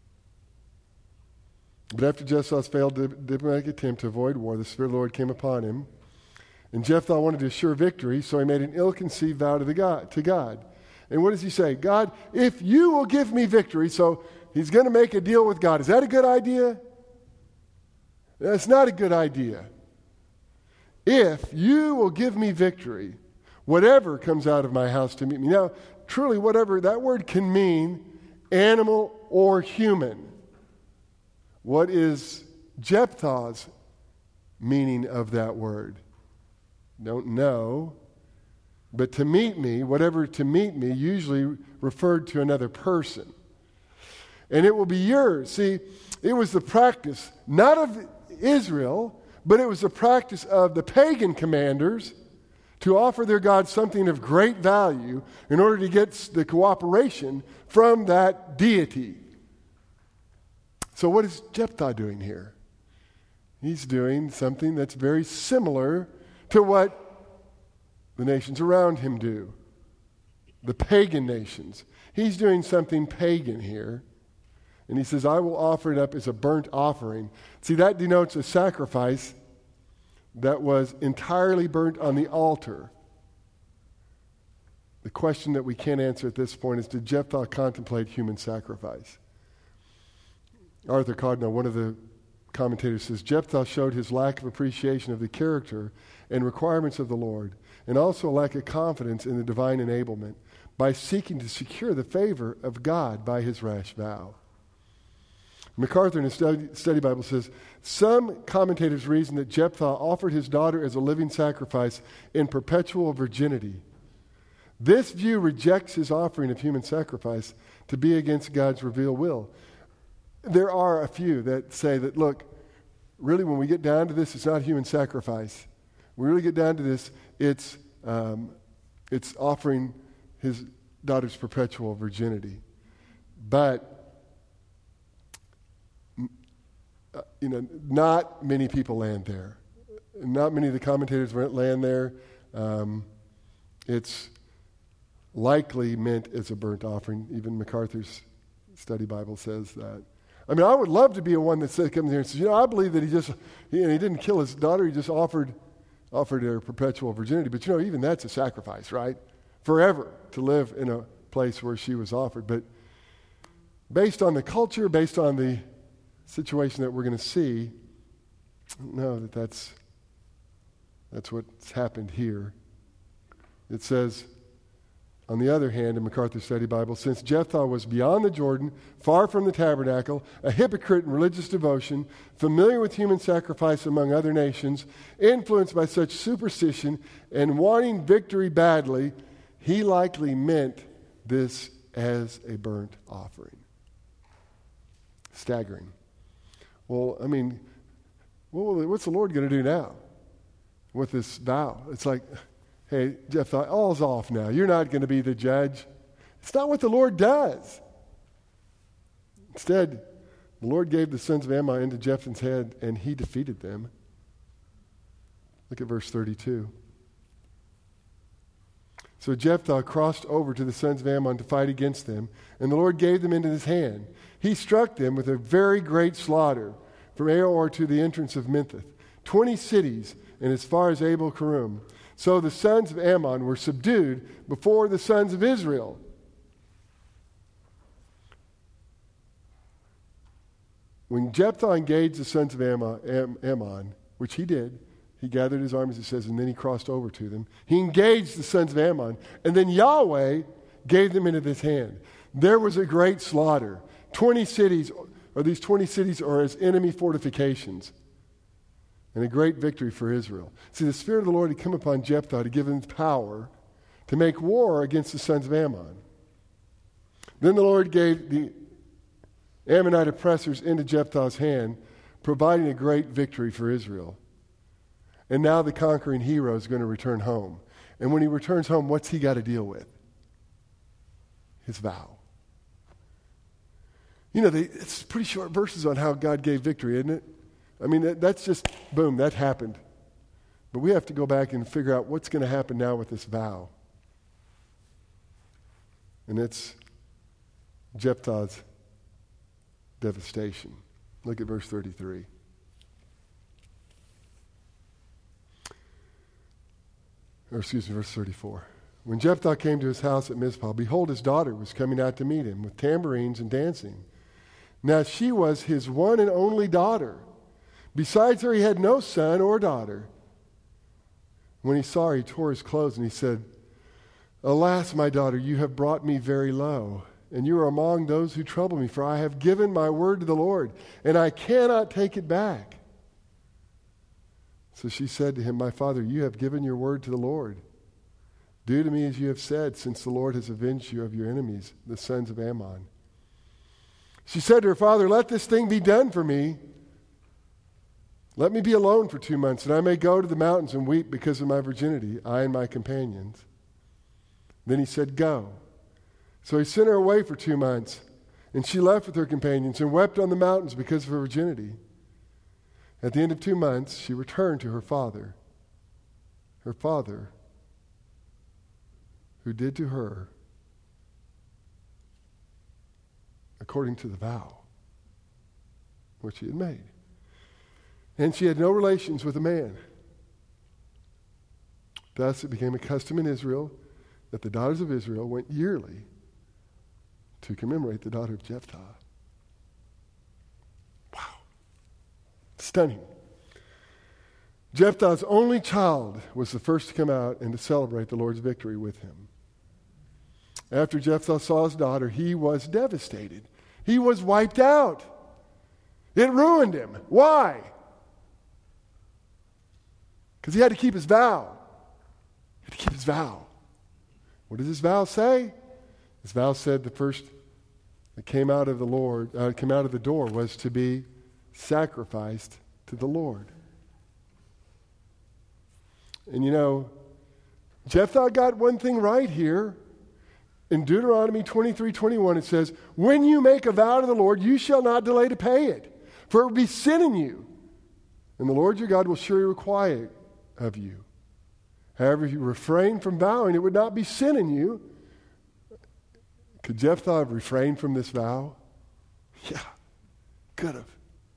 But after Jephthah's failed diplomatic attempt to avoid war, the Spirit of the Lord came upon him. And Jephthah wanted to assure victory, so he made an ill-conceived vow to God. And what does he say? God, if you will give me victory, so he's going to make a deal with God. Is that a good idea? That's not a good idea. If you will give me victory, whatever comes out of my house to meet me. Now, truly, whatever, that word can mean animal or human. What is Jephthah's meaning of that word? Don't know. But to meet me, whatever to meet me, usually referred to another person. And it will be yours. See, it was the practice, not of Israel, but it was the practice of the pagan commanders to offer their God something of great value in order to get the cooperation from that deity. So what is Jephthah doing here? He's doing something that's very similar to what the nations around him do, the pagan nations. He's doing something pagan here. And he says, I will offer it up as a burnt offering. See, that denotes a sacrifice that was entirely burnt on the altar. The question that we can't answer at this point is, did Jephthah contemplate human sacrifice? Arthur Cardinal, one of the commentators, says, Jephthah showed his lack of appreciation of the character and requirements of the Lord, and also a lack of confidence in the divine enablement by seeking to secure the favor of God by his rash vow. MacArthur in his study Bible says, some commentators reason that Jephthah offered his daughter as a living sacrifice in perpetual virginity. This view rejects his offering of human sacrifice to be against God's revealed will. There are a few that say that, look, really when we get down to this, it's not human sacrifice. When we really get down to this, it's offering his daughter's perpetual virginity. But not many people land there. Not many of the commentators land there. It's likely meant as a burnt offering. Even MacArthur's study Bible says that. I mean, I would love to be a one that comes here and says, I believe that he didn't kill his daughter. He just offered her perpetual virginity. But even that's a sacrifice, right? Forever to live in a place where she was offered. But based on the culture, based on the situation that we're going to see, I don't know that's what's happened here. It says, on the other hand, in MacArthur's Study Bible, since Jephthah was beyond the Jordan, far from the tabernacle, a hypocrite in religious devotion, familiar with human sacrifice among other nations, influenced by such superstition, and wanting victory badly, he likely meant this as a burnt offering. Staggering. Well, I mean, what's the Lord going to do now with this vow? It's like, hey, Jephthah, all's off now. You're not going to be the judge. It's not what the Lord does. Instead, the Lord gave the sons of Ammon into Jephthah's hand, and he defeated them. Look at verse 32. So Jephthah crossed over to the sons of Ammon to fight against them, and the Lord gave them into his hand. He struck them with a very great slaughter from Aroer to the entrance of Minthith, 20 cities, and as far as Abel Kerum. So the sons of Ammon were subdued before the sons of Israel. When Jephthah engaged the sons of Ammon, which he did, he gathered his armies, it says, and then he crossed over to them. He engaged the sons of Ammon, and then Yahweh gave them into his hand. There was a great slaughter. 20 cities are as enemy fortifications. And a great victory for Israel. See, the Spirit of the Lord had come upon Jephthah to give him power to make war against the sons of Ammon. Then the Lord gave the Ammonite oppressors into Jephthah's hand, providing a great victory for Israel. And now the conquering hero is going to return home. And when he returns home, what's he got to deal with? His vow. It's pretty short verses on how God gave victory, isn't it? I mean, that's just, boom, that happened. But we have to go back and figure out what's going to happen now with this vow. And it's Jephthah's devastation. Look at verse 33. Verse 34. When Jephthah came to his house at Mizpah, behold, his daughter was coming out to meet him with tambourines and dancing. Now she was his one and only daughter. Besides her, he had no son or daughter. When he saw her, he tore his clothes and he said, Alas, my daughter, you have brought me very low, and you are among those who trouble me, for I have given my word to the Lord, and I cannot take it back. So she said to him, My father, you have given your word to the Lord. Do to me as you have said, since the Lord has avenged you of your enemies, the sons of Ammon. She said to her father, Let this thing be done for me. Let me be alone for 2 months, and I may go to the mountains and weep because of my virginity, I and my companions. Then he said, Go. So he sent her away for 2 months, and she left with her companions and wept on the mountains because of her virginity. At the end of 2 months, she returned to her father who did to her according to the vow which he had made. And she had no relations with a man. Thus it became a custom in Israel that the daughters of Israel went yearly to commemorate the daughter of Jephthah. Wow. Stunning. Jephthah's only child was the first to come out and to celebrate the Lord's victory with him. After Jephthah saw his daughter, he was devastated. He was wiped out. It ruined him. Why? Because he had to keep his vow. He had to keep his vow. What does his vow say? His vow said the first that came out of the door was to be sacrificed to the Lord. And you know, Jephthah got one thing right here. In Deuteronomy 23:21, it says, when you make a vow to the Lord, you shall not delay to pay it, for it will be sin in you. And the Lord your God will surely require it of you. However, if you refrain from vowing, it would not be sin in you. Could Jephthah have refrained from this vow? Yeah, could have.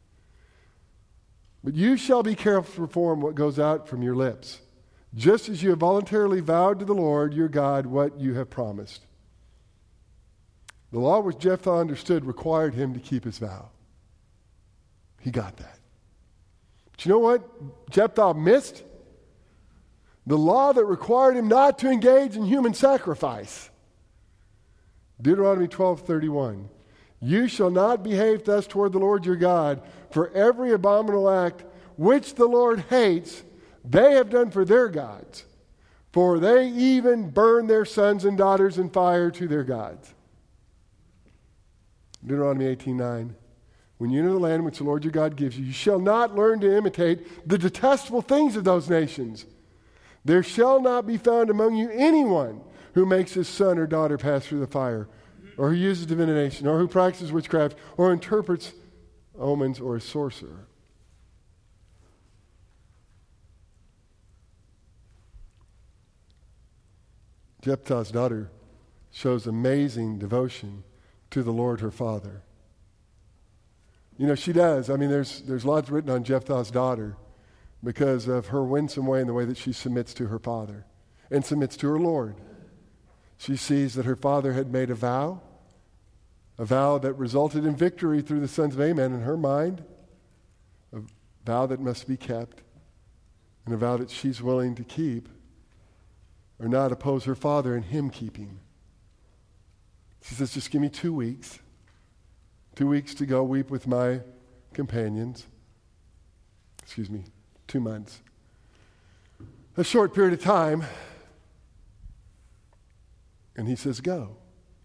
But you shall be careful to perform what goes out from your lips, just as you have voluntarily vowed to the Lord your God what you have promised. The law which Jephthah understood required him to keep his vow. He got that. But you know what Jephthah missed? The law that required him not to engage in human sacrifice. Deuteronomy 12:31. You shall not behave thus toward the Lord your God, for every abominable act which the Lord hates, they have done for their gods, for they even burn their sons and daughters in fire to their gods. Deuteronomy 18:9. When you enter the land which the Lord your God gives you, you shall not learn to imitate the detestable things of those nations. There shall not be found among you anyone who makes his son or daughter pass through the fire, or who uses divination, or who practices witchcraft, or interprets omens, or a sorcerer. Jephthah's daughter shows amazing devotion to the Lord her father. You know, she does. I mean, there's lots written on Jephthah's daughter because of her winsome way and the way that she submits to her father and submits to her Lord. She sees that her father had made a vow that resulted in victory through the sons of Ammon in her mind, a vow that must be kept, and a vow that she's willing to keep or not oppose her father in him keeping. She says, just give me 2 weeks. 2 weeks to go weep with my companions. 2 months. A short period of time. And he says, go.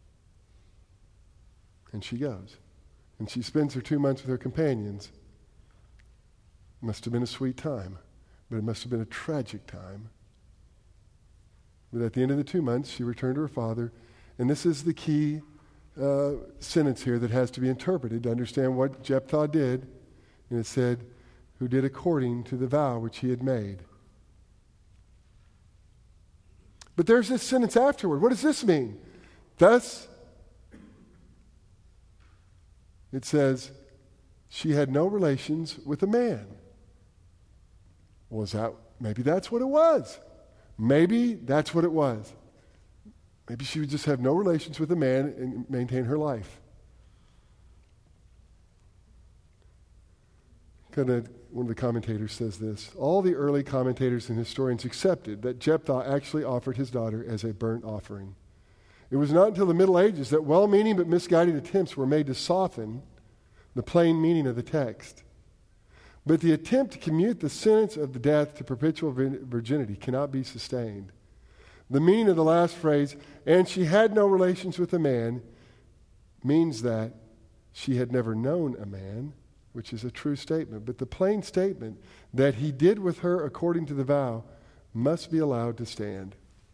And she goes. And she spends her 2 months with her companions. It must have been a sweet time, but it must have been a tragic time. But at the end of the 2 months, she returned to her father. And this is the key sentence here that has to be interpreted to understand what Jephthah did. And it said, who did according to the vow which he had made. But there's this sentence afterward. What does this mean? Thus, it says, she had no relations with a man. Maybe that's what it was. Maybe that's what it was. Maybe she would just have no relations with a man and maintain her life. One of the commentators says this. All the early commentators and historians accepted that Jephthah actually offered his daughter as a burnt offering. It was not until the Middle Ages that well-meaning but misguided attempts were made to soften the plain meaning of the text. But the attempt to commute the sentence of the death to perpetual virginity cannot be sustained. The meaning of the last phrase, and she had no relations with a man, means that she had never known a man, which is a true statement. But the plain statement that he did with her according to the vow must be allowed to stand.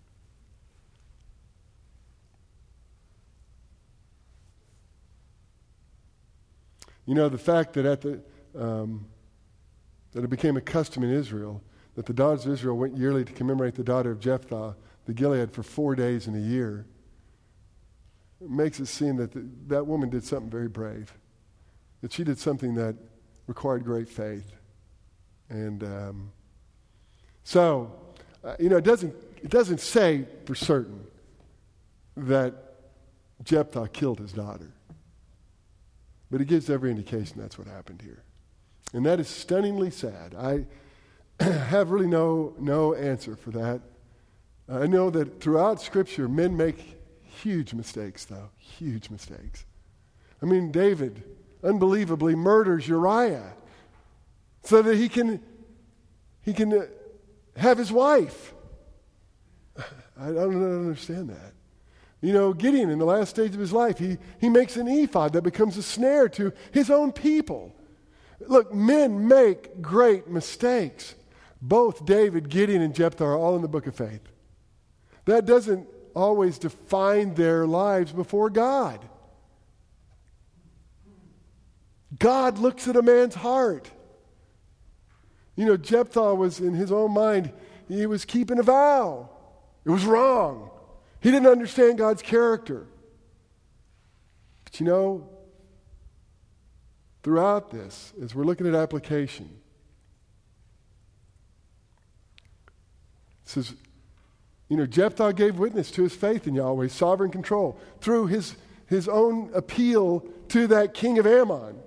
You know, the fact that that it became a custom in Israel that the daughters of Israel went yearly to commemorate the daughter of Jephthah, the Gilead, for 4 days in a year, it makes it seem that that woman did something very brave, that she did something that required great faith. And it doesn't say for certain that Jephthah killed his daughter. But it gives every indication that's what happened here. And that is stunningly sad. I have really no answer for that. I know that throughout Scripture, men make huge mistakes, though. Huge mistakes. I mean, David unbelievably murders Uriah so that he can have his wife. I don't understand that. You know, Gideon, in the last stage of his life, he makes an ephod that becomes a snare to his own people. Look, men make great mistakes. Both David, Gideon, and Jephthah are all in the book of faith. That doesn't always define their lives before God. God looks at a man's heart. You know, Jephthah was, in his own mind, he was keeping a vow. It was wrong. He didn't understand God's character. But you know, throughout this, as we're looking at application, it says, you know, Jephthah gave witness to his faith in Yahweh's sovereign control through his own appeal to that king of Ammon.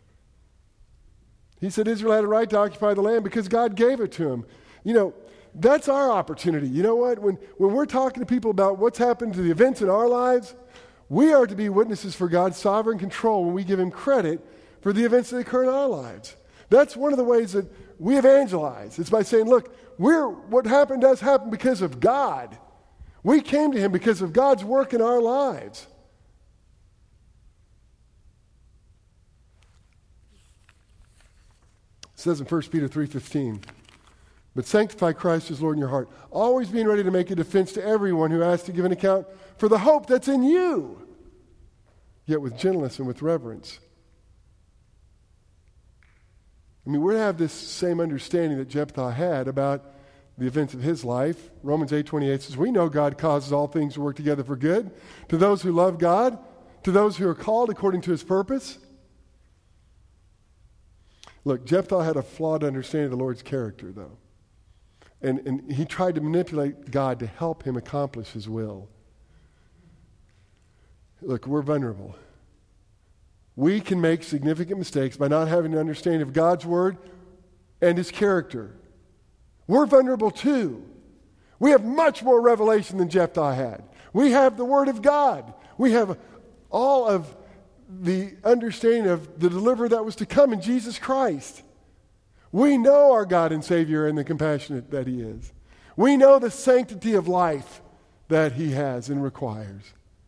He said Israel had a right to occupy the land because God gave it to him. You know, that's our opportunity. You know what? When we're talking to people about what's happened to the events in our lives, we are to be witnesses for God's sovereign control when we give him credit for the events that occur in our lives. That's one of the ways that we evangelize. It's by saying, look, what happened does happen because of God. We came to him because of God's work in our lives. It says in 1 Peter 3:15, but sanctify Christ as Lord in your heart, always being ready to make a defense to everyone who asks to give an account for the hope that's in you, yet with gentleness and with reverence. I mean, we're to have this same understanding that Jephthah had about the events of his life. Romans 8:28 says, we know God causes all things to work together for good to those who love God, to those who are called according to his purpose. Look, Jephthah had a flawed understanding of the Lord's character, though. And he tried to manipulate God to help him accomplish his will. Look, we're vulnerable. We can make significant mistakes by not having an understanding of God's word and his character. We're vulnerable too. We have much more revelation than Jephthah had. We have the word of God. We have all of the understanding of the deliverer that was to come in Jesus Christ. We know our God and Savior and the compassionate that he is. We know the sanctity of life that he has and requires.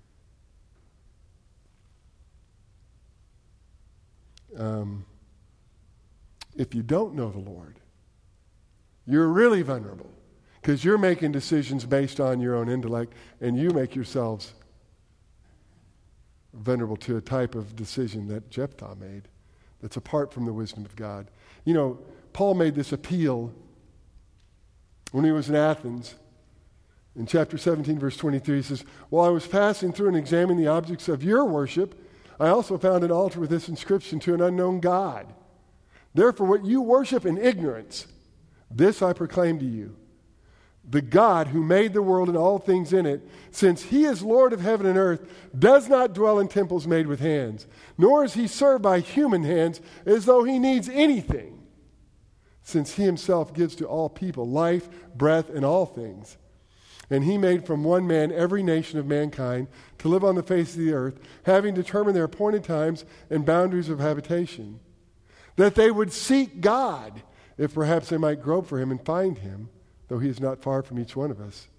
If you don't know the Lord, you're really vulnerable because you're making decisions based on your own intellect, and you make yourselves vulnerable to a type of decision that Jephthah made that's apart from the wisdom of God. You know, Paul made this appeal when he was in Athens. In chapter 17, verse 23, he says, while I was passing through and examining the objects of your worship, I also found an altar with this inscription, to an unknown God. Therefore, what you worship in ignorance, this I proclaim to you. The God who made the world and all things in it, since he is Lord of heaven and earth, does not dwell in temples made with hands, nor is he served by human hands as though he needs anything, since he himself gives to all people life, breath, and all things. And he made from one man every nation of mankind to live on the face of the earth, having determined their appointed times and boundaries of habitation, that they would seek God, if perhaps they might grope for him and find him, though he is not far from each one of us.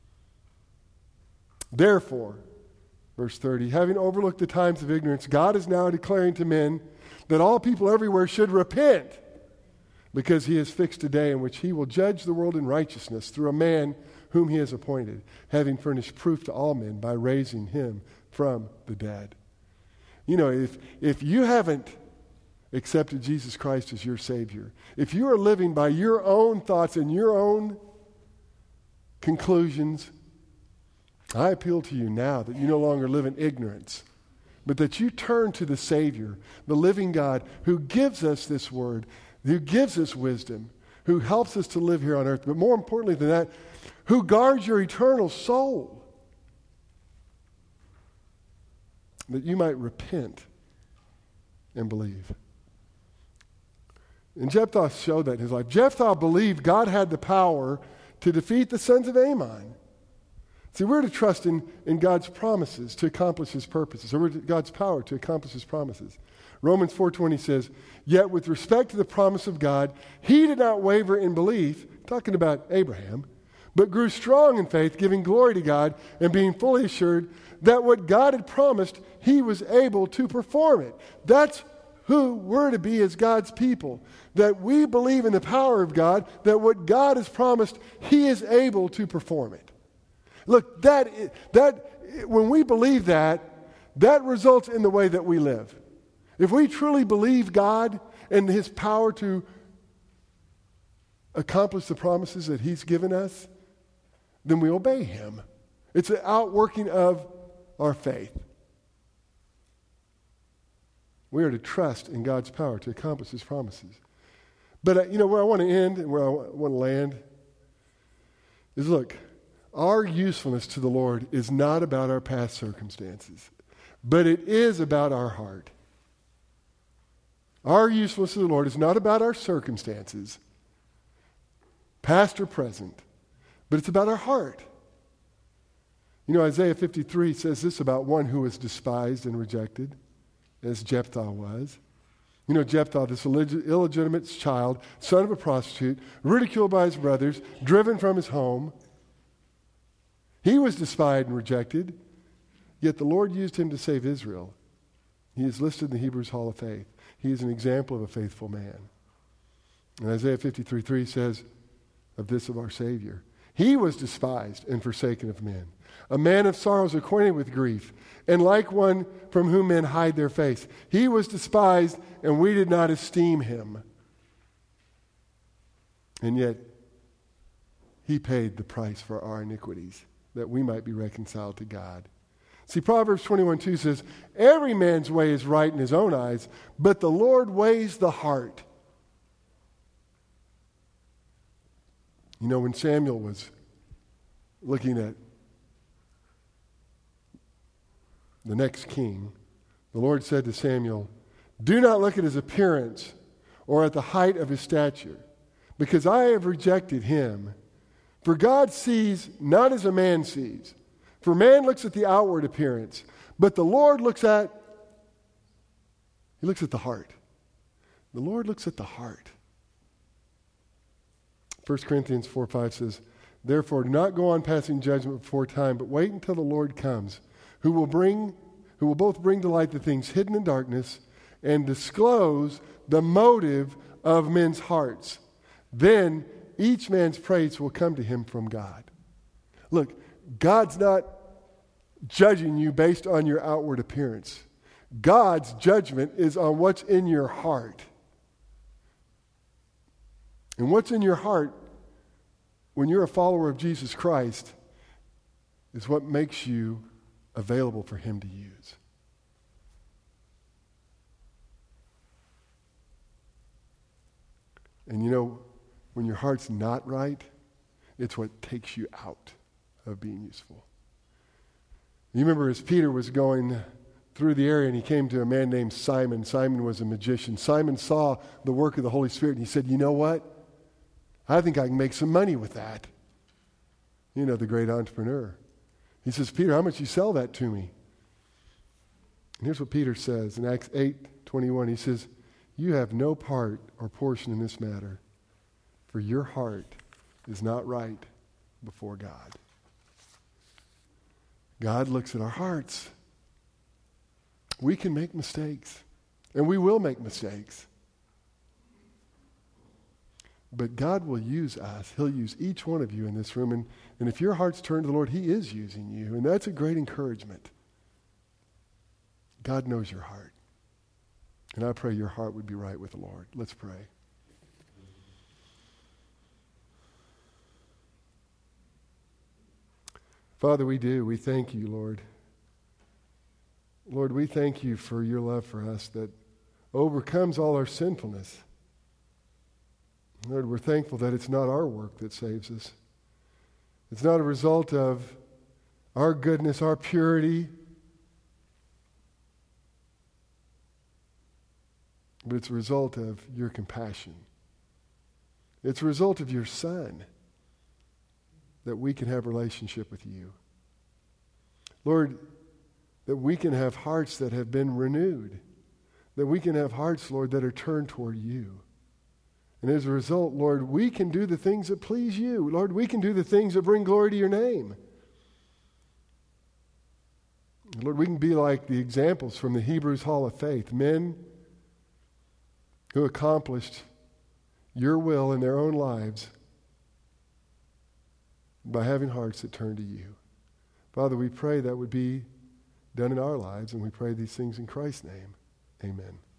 Therefore, verse 30, having overlooked the times of ignorance, God is now declaring to men that all people everywhere should repent, because he has fixed a day in which he will judge the world in righteousness through a man whom he has appointed, having furnished proof to all men by raising him from the dead. You know, if you haven't accepted Jesus Christ as your Savior, if you are living by your own thoughts and your own conclusions, I appeal to you now that you no longer live in ignorance, but that you turn to the Savior, the living God, who gives us this word, who gives us wisdom, who helps us to live here on earth, but more importantly than that, who guards your eternal soul. that you might repent and believe. And Jephthah showed that in his life. Jephthah believed God had the power to defeat the sons of Ammon. See, we're to trust in God's promises to accomplish his purposes, or God's power to accomplish his promises. Romans 4:20 says, "Yet with respect to the promise of God, he did not waver in belief," talking about Abraham, "but grew strong in faith, giving glory to God, and being fully assured that what God had promised, he was able to perform it." That's who we're to be as God's people. That we believe in the power of God, that what God has promised, he is able to perform it. Look, that when we believe that results in the way that we live. If we truly believe God and his power to accomplish the promises that he's given us, then we obey him. It's an outworking of our faith. We are to trust in God's power to accomplish his promises. But where I want to end and where I want to land is, look, our usefulness to the Lord is not about our past circumstances, but it is about our heart. Our usefulness to the Lord is not about our circumstances, past or present, but it's about our heart. Isaiah 53 says this about one who was despised and rejected, as Jephthah was. Jephthah, this illegitimate child, son of a prostitute, ridiculed by his brothers, driven from his home. He was despised and rejected, yet the Lord used him to save Israel. He is listed in the Hebrews Hall of Faith. He is an example of a faithful man. And Isaiah 53:3 says of our Savior, "He was despised and forsaken of men, a man of sorrows, acquainted with grief, and like one from whom men hide their face. He was despised, and we did not esteem him." And yet, he paid the price for our iniquities, that we might be reconciled to God. See, Proverbs 21:2 says, "Every man's way is right in his own eyes, but the Lord weighs the heart." When Samuel was looking at the next king, the Lord said to Samuel, "Do not look at his appearance or at the height of his stature, because I have rejected him. For God sees not as a man sees. For man looks at the outward appearance, but the Lord looks at the heart." The Lord looks at the heart. 1 Corinthians 4:5 says, "Therefore do not go on passing judgment before time, but wait until the Lord comes, who will both bring to light the things hidden in darkness and disclose the motive of men's hearts. Then each man's praise will come to him from God." Look, God's not judging you based on your outward appearance. God's judgment is on what's in your heart. And what's in your heart when you're a follower of Jesus Christ is what makes you available for him to use. And when your heart's not right, it's what takes you out of being useful. You remember as Peter was going through the area and he came to a man named Simon. Simon was a magician. Simon saw the work of the Holy Spirit and he said, "You know what? I think I can make some money with that." The great entrepreneur. He says, "Peter, how much you sell that to me?" And here's what Peter says in Acts 8:21. He says, "You have no part or portion in this matter, for your heart is not right before God." God looks at our hearts. We can make mistakes, and we will make mistakes. But God will use us. He'll use each one of you in this room. And if your heart's turned to the Lord, he is using you. And that's a great encouragement. God knows your heart. And I pray your heart would be right with the Lord. Let's pray. Father, we do. We thank you, Lord. Lord, we thank you for your love for us that overcomes all our sinfulness. Lord, we're thankful that it's not our work that saves us. It's not a result of our goodness, our purity, but it's a result of your compassion. It's a result of your Son that we can have a relationship with you. Lord, that we can have hearts that have been renewed, that we can have hearts, Lord, that are turned toward you. And as a result, Lord, we can do the things that please you. Lord, we can do the things that bring glory to your name. Lord, we can be like the examples from the Hebrews Hall of Faith, men who accomplished your will in their own lives by having hearts that turn to you. Father, we pray that would be done in our lives, and we pray these things in Christ's name. Amen.